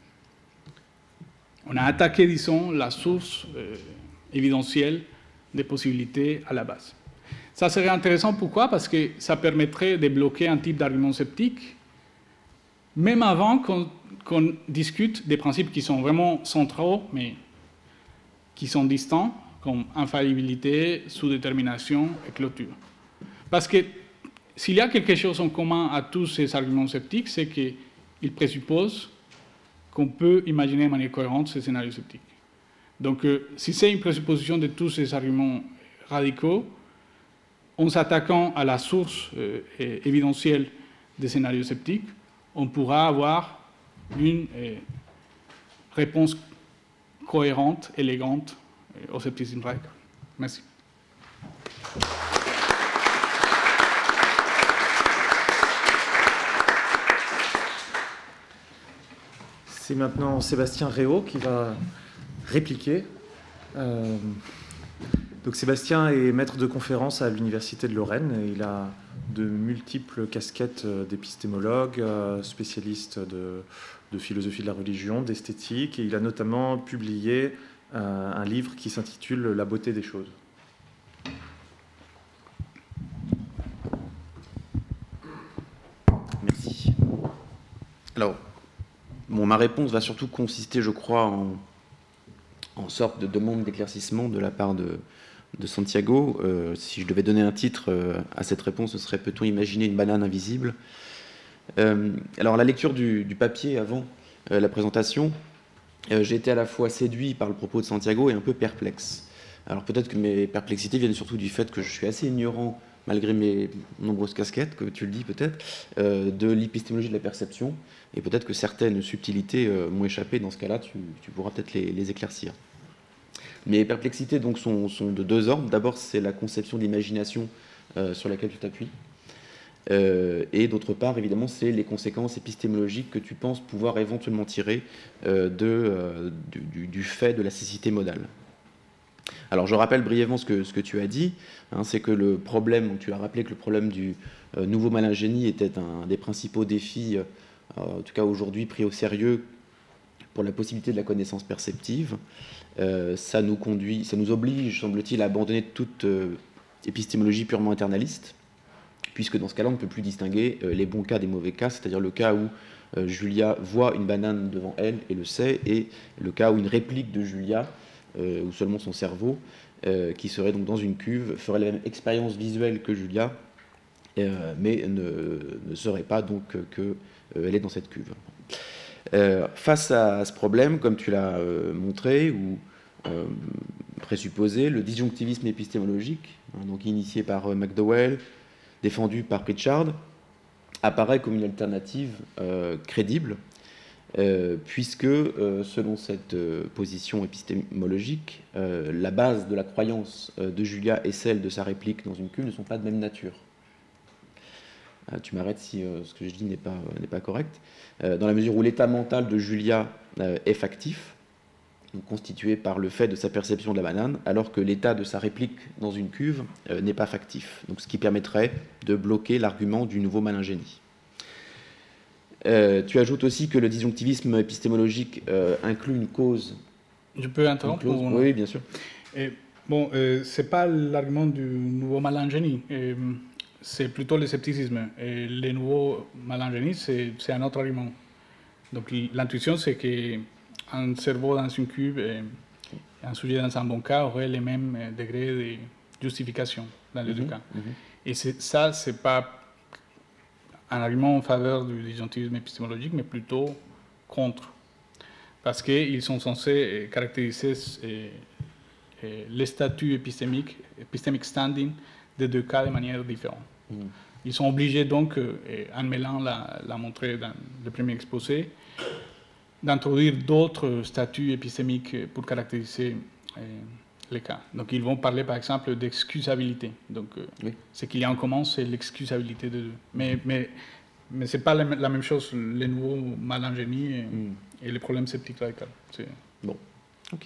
on a attaqué, disons, la source euh, évidentielle des possibilités à la base. Ça serait intéressant, pourquoi? Parce que ça permettrait de bloquer un type d'argument sceptique, même avant qu'on, qu'on discute des principes qui sont vraiment centraux, mais qui sont distants, comme infaillibilité, sous-détermination et clôture. Parce que s'il y a quelque chose en commun à tous ces arguments sceptiques, c'est qu'ils présupposent qu'on peut imaginer de manière cohérente ces scénarios sceptiques. Donc, euh, si c'est une présupposition de tous ces arguments radicaux, en s'attaquant à la source euh, évidentielle des scénarios sceptiques, on pourra avoir une euh, réponse cohérente, élégante euh, au scepticisme radical. Merci. C'est maintenant Sébastien Réau qui va répliquer. Euh, donc Sébastien est maître de conférence à l'Université de Lorraine. Et il a de multiples casquettes d'épistémologue, spécialiste de, de philosophie de la religion, d'esthétique. Et il a notamment publié euh, un livre qui s'intitule « La beauté des choses ». Merci. Alors, bon, ma réponse va surtout consister, je crois, en, en sorte de demande d'éclaircissement de la part de, de Santiago. Euh, si je devais donner un titre euh, à cette réponse, ce serait « Peut-on imaginer une banane invisible ?» euh, Alors, la lecture du, du papier avant euh, la présentation, euh, j'ai été à la fois séduit par le propos de Santiago et un peu perplexe. Alors, peut-être que mes perplexités viennent surtout du fait que je suis assez ignorant, malgré mes nombreuses casquettes, que tu le dis peut-être, euh, de l'épistémologie de la perception, et peut-être que certaines subtilités euh, m'ont échappé. Dans ce cas-là, tu, tu pourras peut-être les, les éclaircir. Mes perplexités donc, sont, sont de deux ordres. D'abord, c'est la conception d'imagination euh, sur laquelle tu t'appuies. Euh, et d'autre part, évidemment, c'est les conséquences épistémologiques que tu penses pouvoir éventuellement tirer euh, de, euh, du, du fait de la cécité modale. Alors, je rappelle brièvement ce que, ce que tu as dit, hein, c'est que le problème, tu as rappelé que le problème du euh, nouveau malingénie était un des principaux défis, euh, en tout cas aujourd'hui, pris au sérieux pour la possibilité de la connaissance perceptive. Euh, ça nous conduit, ça nous oblige, semble-t-il, à abandonner toute euh, épistémologie purement internaliste, puisque dans ce cas-là, on ne peut plus distinguer euh, les bons cas des mauvais cas, c'est-à-dire le cas où euh, Julia voit une banane devant elle et le sait, et le cas où une réplique de Julia, Euh, ou seulement son cerveau, euh, qui serait donc dans une cuve, ferait la même expérience visuelle que Julia, euh, mais ne, ne saurait pas donc qu'elle euh, est dans cette cuve. Euh, face à ce problème, comme tu l'as euh, montré ou euh, présupposé, le disjonctivisme épistémologique, hein, donc initié par euh, McDowell, défendue par Pritchard apparaît comme une alternative euh, crédible, euh, puisque, euh, selon cette euh, position épistémologique, euh, la base de la croyance euh, de Julia et celle de sa réplique dans une cuve ne sont pas de même nature. Euh, tu m'arrêtes si euh, ce que je dis n'est pas, euh, n'est pas correct. Euh, dans la mesure où l'état mental de Julia euh, est factif, donc constitué par le fait de sa perception de la banane, alors que l'état de sa réplique dans une cuve euh, n'est pas factif, donc ce qui permettrait de bloquer l'argument du nouveau malingénie. Euh, tu ajoutes aussi que le disjonctivisme épistémologique euh, inclut une cause. Je peux interrompre une clause, oui, bien sûr. Et, bon, euh, ce n'est pas l'argument du nouveau malingénie, euh, c'est plutôt le scepticisme. Et le nouveau malingénie, c'est, c'est un autre argument. Donc l'intuition, c'est que un cerveau dans une cuve et un sujet dans un bon cas aurait les mêmes degrés de justification dans les mm-hmm, deux cas. Mm-hmm. Et c'est, ça, ce n'est pas un argument en faveur du disjonctivisme épistémologique, mais plutôt contre. Parce qu'ils sont censés caractériser et, et les statuts épistémiques, epistemic standing des deux cas de manière différente. Mm. Ils sont obligés donc, et Anne Mélan l'a, l'a montré dans le premier exposé, d'introduire d'autres statuts épistémiques pour caractériser euh, les cas. Donc ils vont parler par exemple d'excusabilité. Donc euh, oui. Ce qu'il y a en commun, c'est l'excusabilité de deux. Mais, mais, mais ce n'est pas la, la même chose, les nouveaux malingénies et, mm. et les problèmes sceptiques radicaux. C'est... Bon, ok.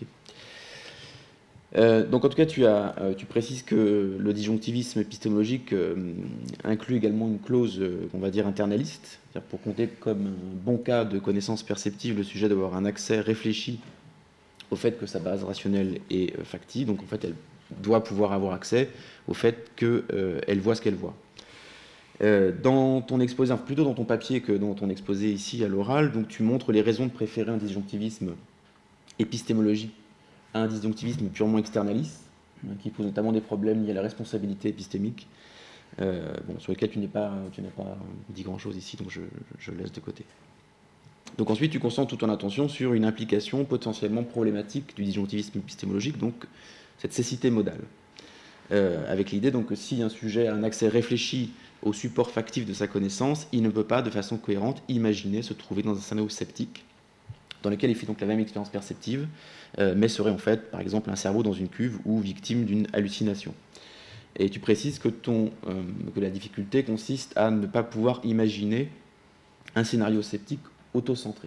Euh, donc en tout cas, tu, as, euh, tu précises que le disjonctivisme épistémologique euh, inclut également une clause, euh, on va dire, internaliste, c'est-à-dire pour compter comme un bon cas de connaissance perceptive le sujet d'avoir un accès réfléchi au fait que sa base rationnelle est euh, factive, donc en fait elle doit pouvoir avoir accès au fait qu'elle euh, voit ce qu'elle voit. Euh, dans ton exposé, enfin, plutôt dans ton papier que dans ton exposé ici à l'oral, donc tu montres les raisons de préférer un disjonctivisme épistémologique à un disjonctivisme purement externaliste, hein, qui pose notamment des problèmes liés à la responsabilité épistémique, euh, bon, sur lesquels tu n'es pas, tu n'as pas dit grand-chose ici, donc je, je laisse de côté. Donc ensuite, tu concentres toute ton attention sur une implication potentiellement problématique du disjonctivisme épistémologique, donc cette cécité modale, euh, avec l'idée donc, que si un sujet a un accès réfléchi au support factif de sa connaissance, il ne peut pas, de façon cohérente, imaginer se trouver dans un scénario sceptique, dans lequel il fait donc la même expérience perceptive, euh, mais serait en fait, par exemple, un cerveau dans une cuve ou victime d'une hallucination. Et tu précises que, ton, euh, que la difficulté consiste à ne pas pouvoir imaginer un scénario sceptique autocentré.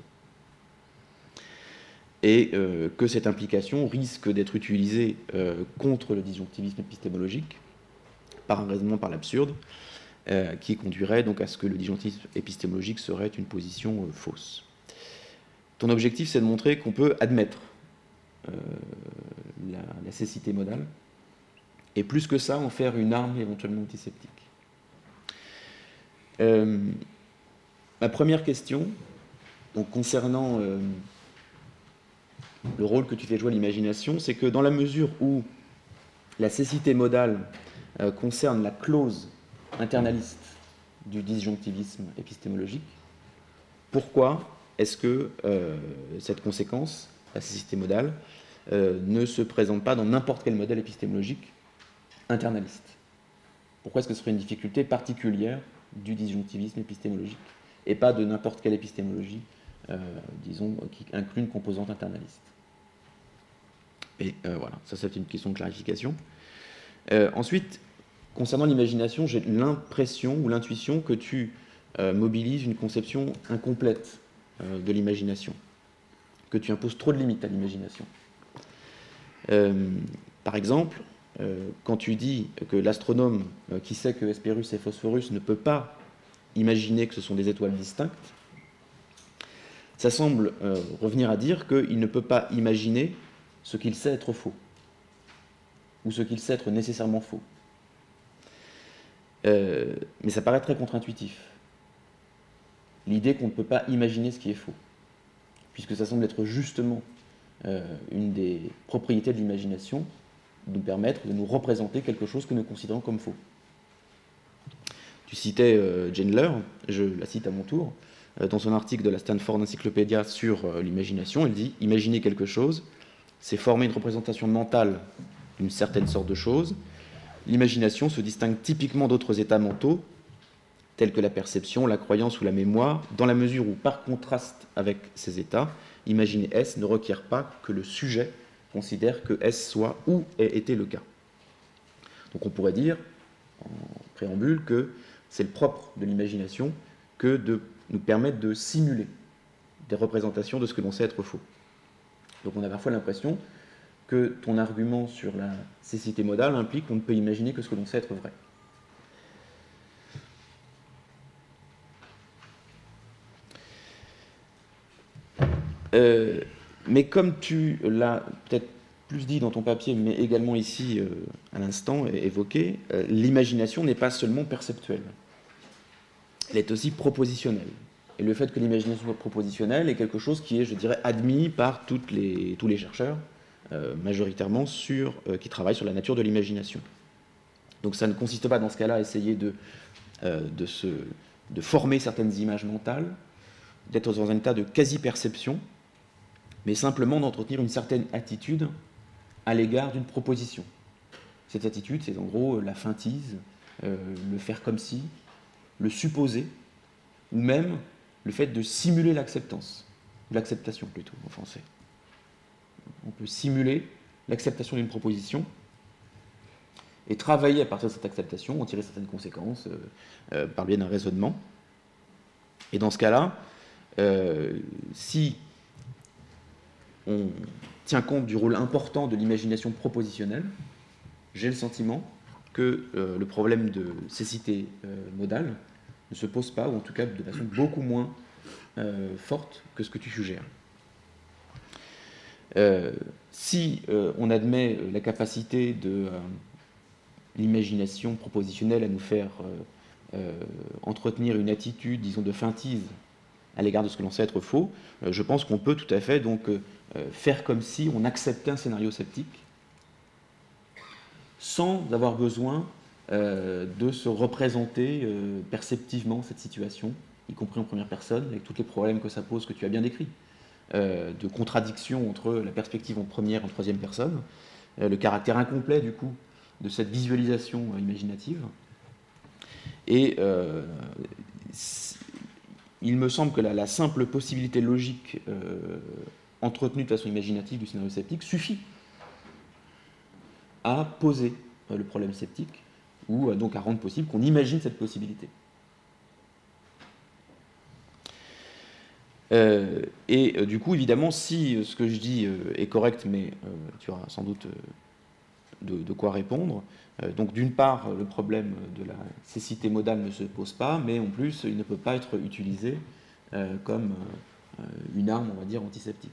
Et euh, que cette implication risque d'être utilisée euh, contre le disjonctivisme épistémologique, par un raisonnement par l'absurde, euh, qui conduirait donc à ce que le disjonctivisme épistémologique serait une position euh, fausse. Ton objectif, c'est de montrer qu'on peut admettre euh, la, la cécité modale, et plus que ça, en faire une arme éventuellement antisceptique. Euh, ma première question, donc concernant euh, le rôle que tu fais jouer à l'imagination, c'est que dans la mesure où la cécité modale euh, concerne la clause internaliste du disjonctivisme épistémologique, pourquoi est-ce que euh, cette conséquence, la cécité modale, euh, ne se présente pas dans n'importe quel modèle épistémologique internaliste? Pourquoi est-ce que ce serait une difficulté particulière du disjonctivisme épistémologique et pas de n'importe quelle épistémologie, euh, disons, qui inclut une composante internaliste? Et euh, voilà, ça c'est une question de clarification. Euh, ensuite, concernant l'imagination, j'ai l'impression ou l'intuition que tu euh, mobilises une conception incomplète euh, de l'imagination, que tu imposes trop de limites à l'imagination. Euh, par exemple, euh, quand tu dis que l'astronome euh, qui sait que Hespérus et Phosphorus ne peut pas imaginer que ce sont des étoiles distinctes, ça semble euh, revenir à dire qu'il ne peut pas imaginer ce qu'il sait être faux, ou ce qu'il sait être nécessairement faux. Euh, mais ça paraît très contre-intuitif, l'idée qu'on ne peut pas imaginer ce qui est faux, puisque ça semble être justement euh, une des propriétés de l'imagination, de nous permettre de nous représenter quelque chose que nous considérons comme faux. Tu citais euh, Gendler, je la cite à mon tour, euh, dans son article de la Stanford Encyclopedia sur euh, l'imagination, elle dit « Imaginer quelque chose, c'est former une représentation mentale d'une certaine sorte de chose, l'imagination se distingue typiquement d'autres états mentaux, tels que la perception, la croyance ou la mémoire, dans la mesure où, par contraste avec ces états, imaginer S ne requiert pas que le sujet considère que S soit ou ait été le cas. Donc on pourrait dire, en préambule, que c'est le propre de l'imagination que de nous permettre de simuler des représentations de ce que l'on sait être faux. Donc on a parfois l'impression que ton argument sur la cécité modale implique qu'on ne peut imaginer que ce que l'on sait être vrai. Euh, mais comme tu l'as peut-être plus dit dans ton papier, mais également ici euh, à l'instant évoqué, euh, l'imagination n'est pas seulement perceptuelle. Elle est aussi propositionnelle. Et le fait que l'imagination soit propositionnelle est quelque chose qui est, je dirais, admis par toutes les, tous les chercheurs, euh, majoritairement sur, euh, qui travaillent sur la nature de l'imagination. Donc ça ne consiste pas dans ce cas-là à essayer de, euh, de, se, de former certaines images mentales, d'être dans un état de quasi-perception, mais simplement d'entretenir une certaine attitude à l'égard d'une proposition. Cette attitude, c'est en gros la feintise, euh, le faire comme si, le supposer, ou même le fait de simuler l'acceptance, l'acceptation plutôt en français. On peut simuler l'acceptation d'une proposition et travailler à partir de cette acceptation, en tirer certaines conséquences euh, euh, par le biais d'un raisonnement. Et dans ce cas-là, euh, si on tient compte du rôle important de l'imagination propositionnelle, j'ai le sentiment que euh, le problème de cécité euh, modale ne se pose pas, ou en tout cas de façon beaucoup moins euh, forte que ce que tu suggères. Euh, si euh, on admet la capacité de euh, l'imagination propositionnelle à nous faire euh, euh, entretenir une attitude, disons, de feintise à l'égard de ce que l'on sait être faux, euh, je pense qu'on peut tout à fait donc euh, faire comme si on acceptait un scénario sceptique sans avoir besoin euh, de se représenter euh, perceptivement cette situation, y compris en première personne, avec tous les problèmes que ça pose, que tu as bien décrits, euh, de contradiction entre la perspective en première et en troisième personne, euh, le caractère incomplet du coup de cette visualisation euh, imaginative. Et euh, il me semble que la, la simple possibilité logique euh, entretenue de façon imaginative du scénario sceptique suffit à poser euh, le problème sceptique, ou euh, donc à rendre possible qu'on imagine cette possibilité. Euh, et euh, du coup, évidemment, si euh, ce que je dis euh, est correct, mais euh, tu auras sans doute euh, de, de quoi répondre, euh, donc d'une part, le problème de la cécité modale ne se pose pas, mais en plus, il ne peut pas être utilisé euh, comme euh, une arme, on va dire, antiseptique.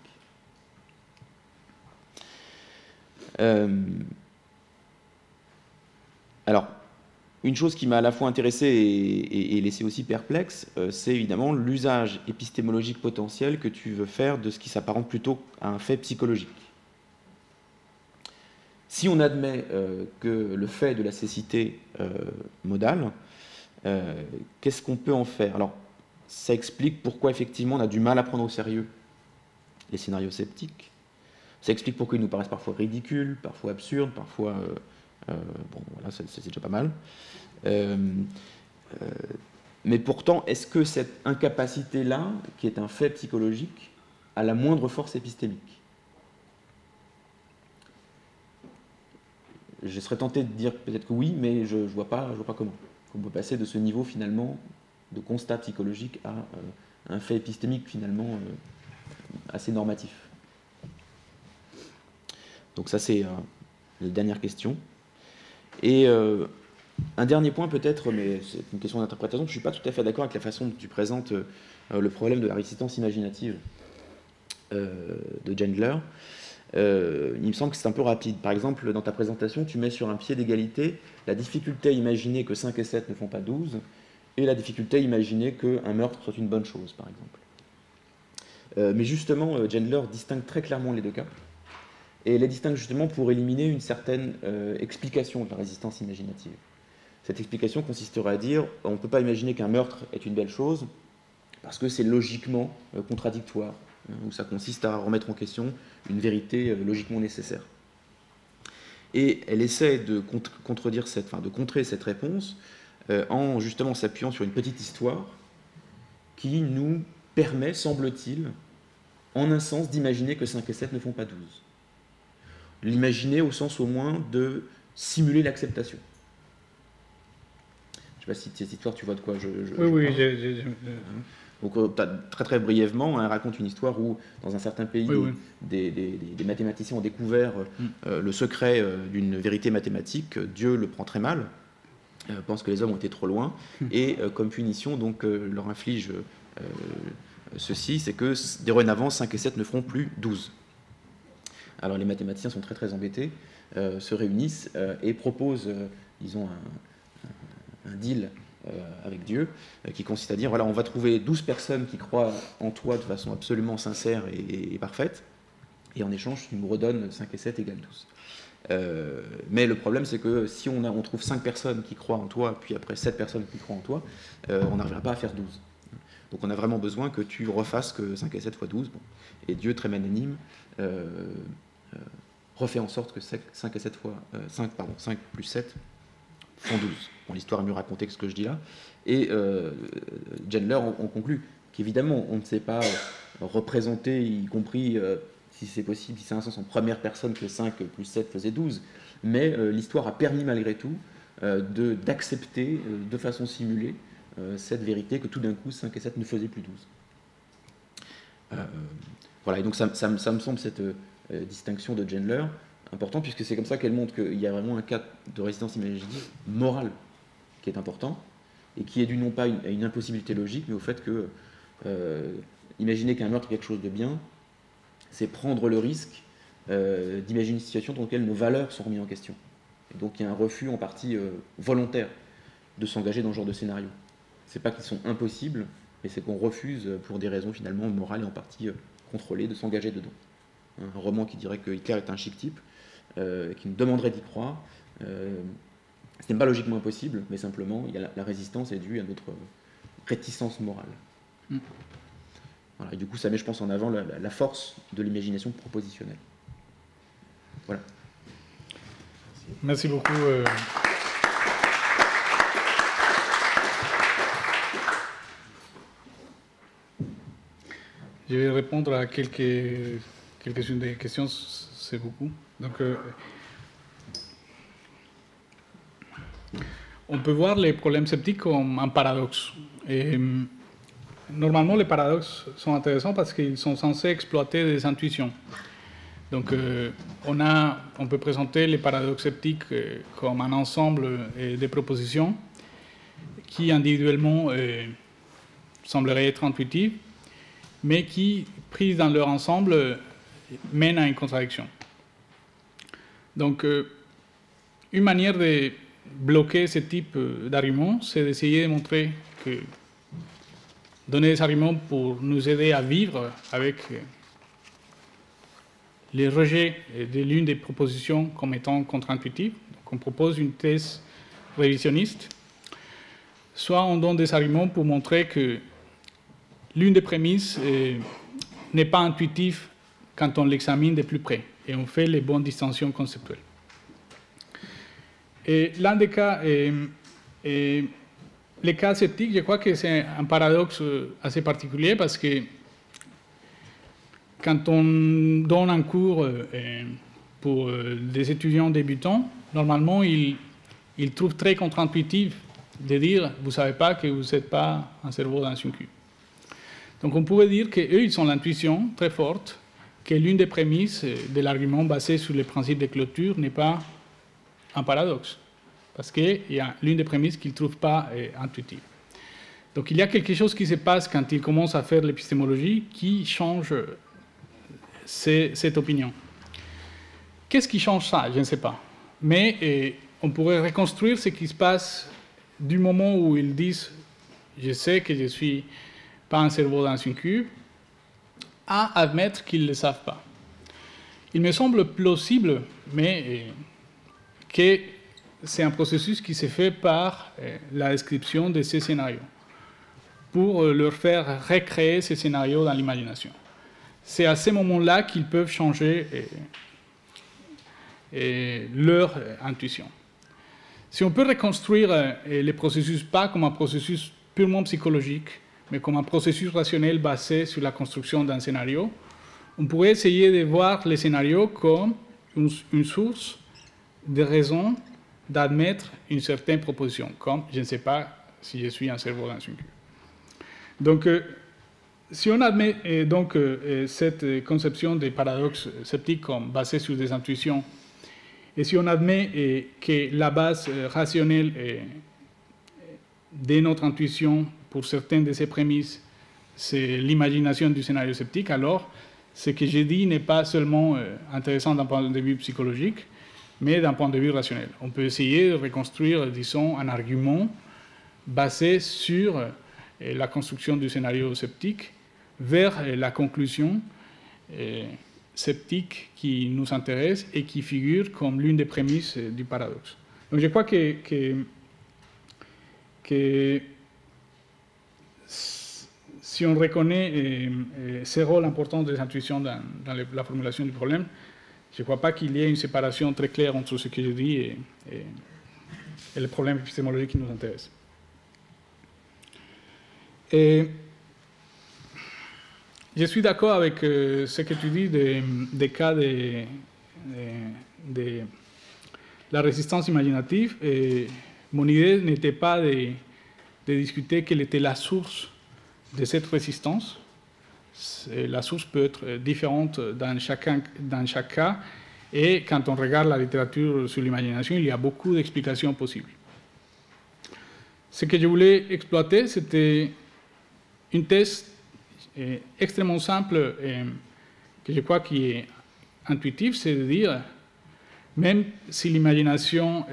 Euh, alors, une chose qui m'a à la fois intéressé et, et, et laissé aussi perplexe, euh, c'est évidemment l'usage épistémologique potentiel que tu veux faire de ce qui s'apparente plutôt à un fait psychologique. Si on admet euh, que le fait de la cécité euh, modale, euh, qu'est-ce qu'on peut en faire? Alors, ça explique pourquoi effectivement on a du mal à prendre au sérieux les scénarios sceptiques. Ça explique pourquoi ils nous paraissent parfois ridicules, parfois absurdes, parfois... Euh, euh, bon, voilà, c'est, c'est déjà pas mal. Euh, euh, mais pourtant, est-ce que cette incapacité-là, qui est un fait psychologique, a la moindre force épistémique? Je serais tenté de dire peut-être que oui, mais je ne vois pas, je vois pas comment. On peut passer de ce niveau finalement de constat psychologique à euh, un fait épistémique finalement euh, assez normatif. Donc ça c'est euh, la dernière question. Et euh, un dernier point peut-être, mais c'est une question d'interprétation, je ne suis pas tout à fait d'accord avec la façon dont tu présentes euh, le problème de la résistance imaginative euh, de Gendler. Euh, il me semble que c'est un peu rapide. Par exemple, dans ta présentation, tu mets sur un pied d'égalité la difficulté à imaginer que cinq et sept ne font pas douze et la difficulté à imaginer qu'un meurtre soit une bonne chose, par exemple. Euh, mais justement, euh, Gendler distingue très clairement les deux cas et les distingue justement pour éliminer une certaine euh, explication de la résistance imaginative. Cette explication consisterait à dire on ne peut pas imaginer qu'un meurtre est une belle chose parce que c'est logiquement euh, contradictoire, hein, où ça consiste à remettre en question une vérité euh, logiquement nécessaire. Et elle essaie de contre- contredire cette, enfin, de contrer cette réponse euh, en justement s'appuyant sur une petite histoire qui nous permet, semble-t-il, en un sens, d'imaginer que cinq et sept ne font pas douze. L'imaginer au sens au moins de simuler l'acceptation. Je ne sais pas si cette histoire, tu vois de quoi je, je Oui, je oui, parle. je, je, je- Donc, euh, très très brièvement, elle raconte une histoire où, dans un certain pays, Oui, oui. Des, des- des- des mathématiciens ont découvert Mm. euh, le secret euh, d'une vérité mathématique. Dieu le prend très mal, euh, pense que les hommes ont été trop loin, Mm. et euh, comme punition, donc, euh, leur inflige euh, ceci, c'est que dorénavant, cinq et sept ne feront plus douze. Alors les mathématiciens sont très très embêtés, euh, se réunissent euh, et proposent, euh, ils ont un, un deal euh, avec Dieu, euh, qui consiste à dire, voilà, on va trouver douze personnes qui croient en toi de façon absolument sincère et, et- et parfaite, et en échange, tu nous redonnes cinq et sept égale douze. Euh, mais le problème, c'est que si on, a, on trouve cinq personnes qui croient en toi, puis après sept personnes qui croient en toi, euh, on n'arrivera pas à faire douze. Donc on a vraiment besoin que tu refasses que cinq et sept fois douze. Bon. Et Dieu, très magnanime, euh, euh, refait en sorte que cinq et sept fois, euh, cinq, pardon, cinq plus sept font douze. Bon, l'histoire est mieux racontée que ce que je dis là. Et euh, Chandler, on, on conclut qu'évidemment, on ne sait pas euh, représenter, y compris, euh, si c'est possible, si c'est un sens en première personne, que cinq plus sept faisait douze. Mais euh, l'histoire a permis malgré tout euh, de, d'accepter euh, de façon simulée euh, cette vérité que tout d'un coup, cinq et sept ne faisaient plus douze. Euh, voilà, et donc ça, ça, ça me semble cette euh, distinction de Chandler importante, puisque c'est comme ça qu'elle montre qu'il y a vraiment un cas de résistance imaginative morale qui est important, et qui est dû non pas une, à une impossibilité logique, mais au fait que euh, imaginer qu'un meurtre est quelque chose de bien, c'est prendre le risque euh, d'imaginer une situation dans laquelle nos valeurs sont remises en question. Et donc il y a un refus en partie euh, volontaire de s'engager dans ce genre de scénario. C'est pas qu'ils sont impossibles, mais c'est qu'on refuse pour des raisons finalement morales et en partie euh, contrôlées de s'engager dedans. Un roman qui dirait que Hitler est un chic type, euh, qui nous demanderait d'y croire, euh, ce n'est pas logiquement impossible, mais simplement il y a la, la résistance est due à notre réticence morale. Mm. Voilà, et du coup, ça met, je pense, en avant la, la force de l'imagination propositionnelle. Voilà. Merci beaucoup. Euh... Je vais répondre à quelques, quelques-unes des questions, c'est beaucoup. Donc, euh, on peut voir les problèmes sceptiques comme un paradoxe. Et, normalement, les paradoxes sont intéressants parce qu'ils sont censés exploiter des intuitions. Donc, euh, on, a, on peut présenter les paradoxes sceptiques euh, comme un ensemble euh, de propositions qui, individuellement, euh, sembleraient être intuitives, mais qui, prises dans leur ensemble, euh, mènent à une contradiction. Donc, euh, une manière de bloquer ce type d'arguments, c'est d'essayer de montrer que donner des arguments pour nous aider à vivre avec les rejets de l'une des propositions comme étant contre-intuitive. Donc on propose une thèse révisionniste, soit on donne des arguments pour montrer que l'une des prémices euh, n'est pas intuitive quand on l'examine de plus près, et on fait les bonnes distinctions conceptuelles. Et l'un des cas, est, est, les cas sceptiques, je crois que c'est un paradoxe assez particulier parce que quand on donne un cours pour des étudiants débutants, normalement, ils, ils trouvent très contre-intuitif de dire « vous ne savez pas que vous n'êtes pas un cerveau dans une cube ». Donc on pourrait dire qu'eux, ils ont l'intuition très forte que l'une des prémices de l'argument basé sur les principes de clôture n'est pas un paradoxe, parce qu'il y a l'une des prémices qu'ils ne trouvent pas euh, intuitive. Donc il y a quelque chose qui se passe quand ils commencent à faire l'épistémologie qui change ces, cette opinion. Qu'est-ce qui change ça? Je ne sais pas. Mais euh, on pourrait reconstruire ce qui se passe du moment où ils disent « je sais que je ne suis pas un cerveau dans une cube » à admettre qu'ils ne le savent pas. Il me semble plausible, mais euh, que c'est un processus qui se fait par euh, la description de ces scénarios, pour euh, leur faire recréer ces scénarios dans l'imagination. C'est à ce moment-là qu'ils peuvent changer euh, et leur intuition. Si on peut reconstruire les processus pas comme un processus purement psychologique, mais comme un processus rationnel basé sur la construction d'un scénario, on pourrait essayer de voir les scénarios comme une, une source de raison d'admettre une certaine proposition, comme je ne sais pas si je suis un cerveau dans une queue. Donc, euh, si on admet euh, donc, euh, cette conception des paradoxes sceptiques comme basée sur des intuitions, et si on admet euh, que la base euh, rationnelle euh, de notre intuition pour certaines de ces prémices, c'est l'imagination du scénario sceptique, alors ce que j'ai dit n'est pas seulement euh, intéressant d'un point de vue psychologique, mais d'un point de vue rationnel. On peut essayer de reconstruire, disons, un argument basé sur euh, la construction du scénario sceptique vers euh, la conclusion euh, sceptique qui nous intéresse et qui figure comme l'une des prémices euh, du paradoxe. Donc je crois que, que, que si on reconnaît euh, euh, ces rôles importants des intuitions dans, dans le, la formulation du problème, je ne crois pas qu'il y ait une séparation très claire entre ce que je dis et, et, et le problème épistémologique qui nous intéresse. Et je suis d'accord avec euh, ce que tu dis des, des cas de, de, de la résistance imaginative. Et mon idée n'était pas de, de discuter quelle était la source de cette résistance. La source peut être différente dans, chacun, dans chaque cas, et quand on regarde la littérature sur l'imagination, il y a beaucoup d'explications possibles. Ce que je voulais exploiter, c'était une thèse extrêmement simple et que je crois qui est intuitive, c'est de dire, même si l'imagination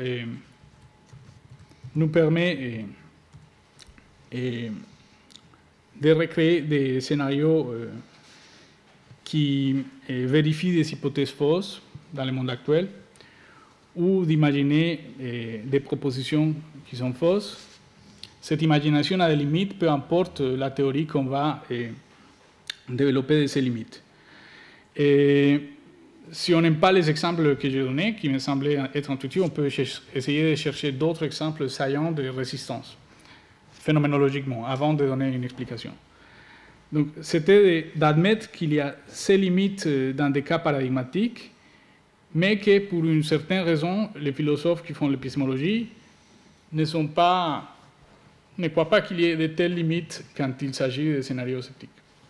nous permet et, et de recréer des scénarios euh, qui euh, vérifient des hypothèses fausses dans le monde actuel, ou d'imaginer euh, des propositions qui sont fausses. Cette imagination a des limites, peu importe la théorie qu'on va euh, développer de ces limites. Et si on n'aime pas les exemples que j'ai donnés, qui me semblaient être intuitifs, on peut essayer de chercher d'autres exemples saillants de résistance, phénoménologiquement, avant de donner une explication. Donc, c'était d'admettre qu'il y a ces limites dans des cas paradigmatiques, mais que pour une certaine raison, les philosophes qui font l'épistémologie ne sont pas, ne croient pas qu'il y ait de telles limites quand il s'agit de scénarios sceptiques.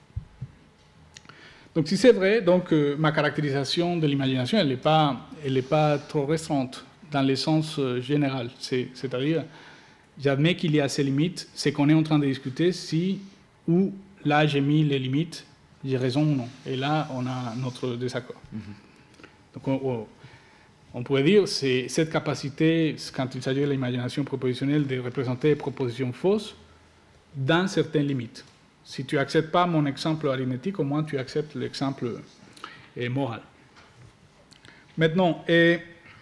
Donc, si c'est vrai, donc, euh, ma caractérisation de l'imagination, elle n'est pas, elle n'est pas trop restreinte dans le sens euh, général, c'est, c'est-à-dire j'admets qu'il y a ces limites, c'est qu'on est en train de discuter si, où, là, j'ai mis les limites, j'ai raison ou non. Et là, on a notre désaccord. Mm-hmm. Donc, on, on pourrait dire c'est cette capacité, quand il s'agit de l'imagination propositionnelle, de représenter des propositions fausses dans certaines limites. Si tu n'acceptes pas mon exemple arithmétique, au moins tu acceptes l'exemple eh, moral. Maintenant, et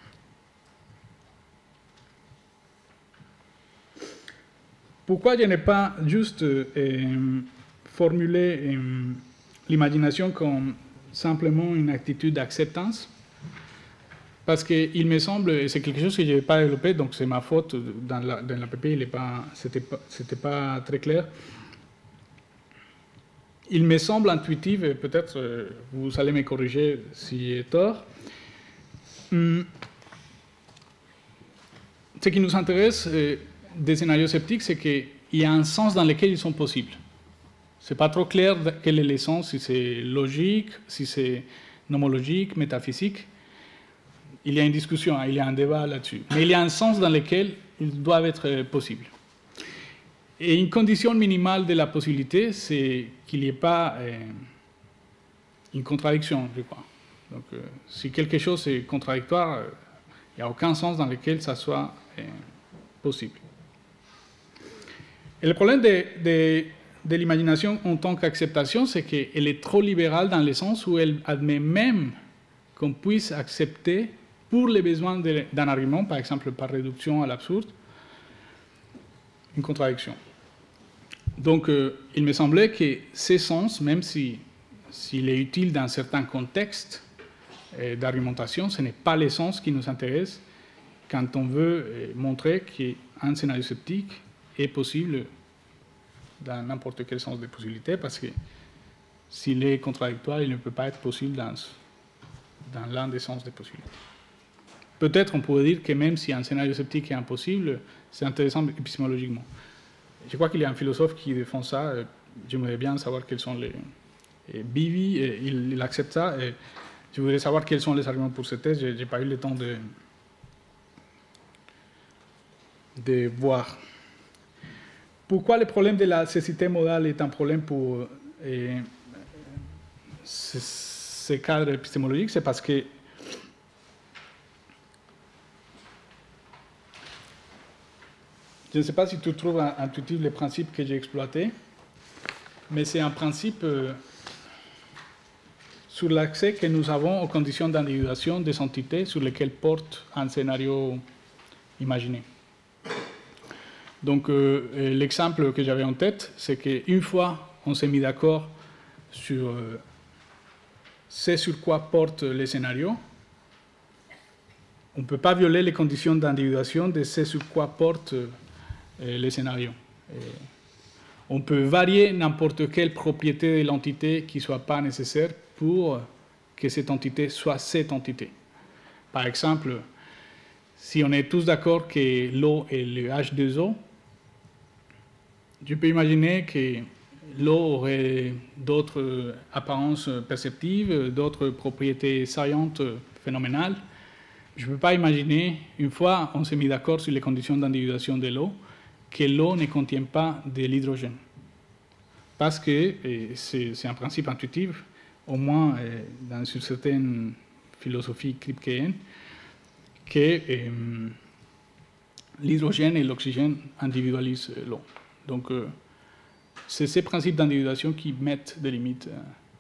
pourquoi je n'ai pas juste euh, formulé euh, l'imagination comme simplement une attitude d'acceptance? Parce qu'il me semble, et c'est quelque chose que je n'ai pas développé, donc c'est ma faute, dans la, dans la P P, ce n'était pas, c'était pas très clair. Il me semble intuitif, et peut-être euh, vous allez me corriger si j'ai tort. Hum, ce qui nous intéresse euh, des scénarios sceptiques, c'est qu'il y a un sens dans lequel ils sont possibles. Ce n'est pas trop clair quel est le sens, si c'est logique, si c'est nomologique, métaphysique. Il y a une discussion, hein, il y a un débat là-dessus. Mais il y a un sens dans lequel ils doivent être possibles. Et une condition minimale de la possibilité, c'est qu'il n'y ait pas euh, une contradiction, je crois. Donc, euh, si quelque chose est contradictoire, il euh, n'y a aucun sens dans lequel ça soit euh, possible. Et le problème de, de, de l'imagination en tant qu'acceptation, c'est qu'elle est trop libérale dans le sens où elle admet même qu'on puisse accepter, pour les besoins de, d'un argument, par exemple par réduction à l'absurde, une contradiction. Donc, euh, il me semblait que ces sens, même si, s'il est utile dans certains contextes, euh, d'argumentation, ce n'est pas l'essence qui nous intéresse quand on veut euh, montrer qu'un scénario sceptique est possible dans n'importe quel sens des possibilités, parce que s'il est contradictoire, il ne peut pas être possible dans, dans l'un des sens des possibilités. Peut-être on pourrait dire que même si un scénario sceptique est impossible, c'est intéressant épistémologiquement. Je crois qu'il y a un philosophe qui défend ça. J'aimerais bien savoir quels sont les... Et Bivi, il, il accepte ça. Et je voudrais savoir quels sont les arguments pour cette thèse. Je n'ai pas eu le temps de, de voir. Pourquoi le problème de la cécité modale est un problème pour euh, ce, ce cadre épistémologique? C'est parce que je ne sais pas si tu trouves intuitif le principe que j'ai exploité, mais c'est un principe euh, sur l'accès que nous avons aux conditions d'individuation des entités sur lesquelles porte un scénario imaginé. Donc euh, l'exemple que j'avais en tête, c'est qu'une fois on s'est mis d'accord sur euh, ce sur quoi portent les scénarios, on ne peut pas violer les conditions d'individuation de ce sur quoi portent euh, les scénarios. Et on peut varier n'importe quelle propriété de l'entité qui ne soit pas nécessaire pour que cette entité soit cette entité. Par exemple, si on est tous d'accord que l'eau est le H deux O, je peux imaginer que l'eau aurait d'autres apparences perceptives, d'autres propriétés saillantes phénoménales. Je ne peux pas imaginer, une fois on s'est mis d'accord sur les conditions d'individuation de l'eau, que l'eau ne contient pas de l'hydrogène. Parce que c'est, c'est un principe intuitif, au moins euh, dans une certaine philosophie kripkeenne, que euh, l'hydrogène et l'oxygène individualisent l'eau. Donc, euh, c'est ces principes d'individuation qui mettent des limites.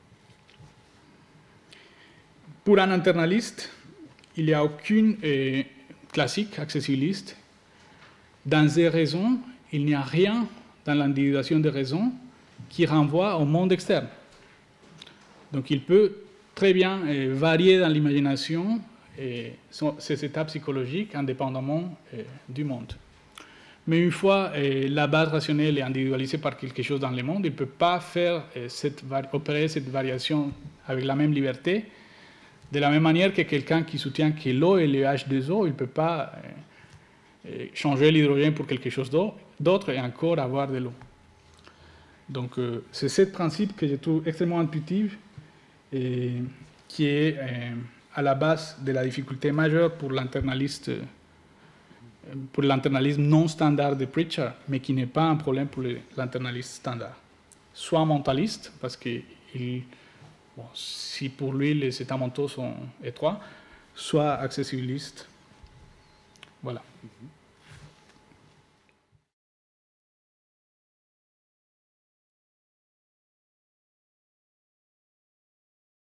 Pour un internaliste, il n'y a aucune euh, classique accessibiliste. Dans des raisons, il n'y a rien dans l'individuation des raisons qui renvoie au monde externe. Donc il peut très bien euh, varier dans l'imagination euh, ses états psychologiques indépendamment euh, du monde. Mais une fois euh, la base rationnelle est individualisée par quelque chose dans le monde, il ne peut pas faire, euh, cette opérer cette variation avec la même liberté, de la même manière que quelqu'un qui soutient que l'eau est le H deux O, il ne peut pas... Euh, changer l'hydrogène pour quelque chose d'autre et encore avoir de l'eau. Donc, euh, c'est ce principe que je trouve extrêmement intuitif et qui est euh, à la base de la difficulté majeure pour l'internaliste, euh, pour l'internalisme non standard de Pritchard, mais qui n'est pas un problème pour l'internaliste standard. Soit mentaliste, parce que il, bon, si pour lui les états mentaux sont étroits, soit accessibiliste. Voilà. Mm-hmm.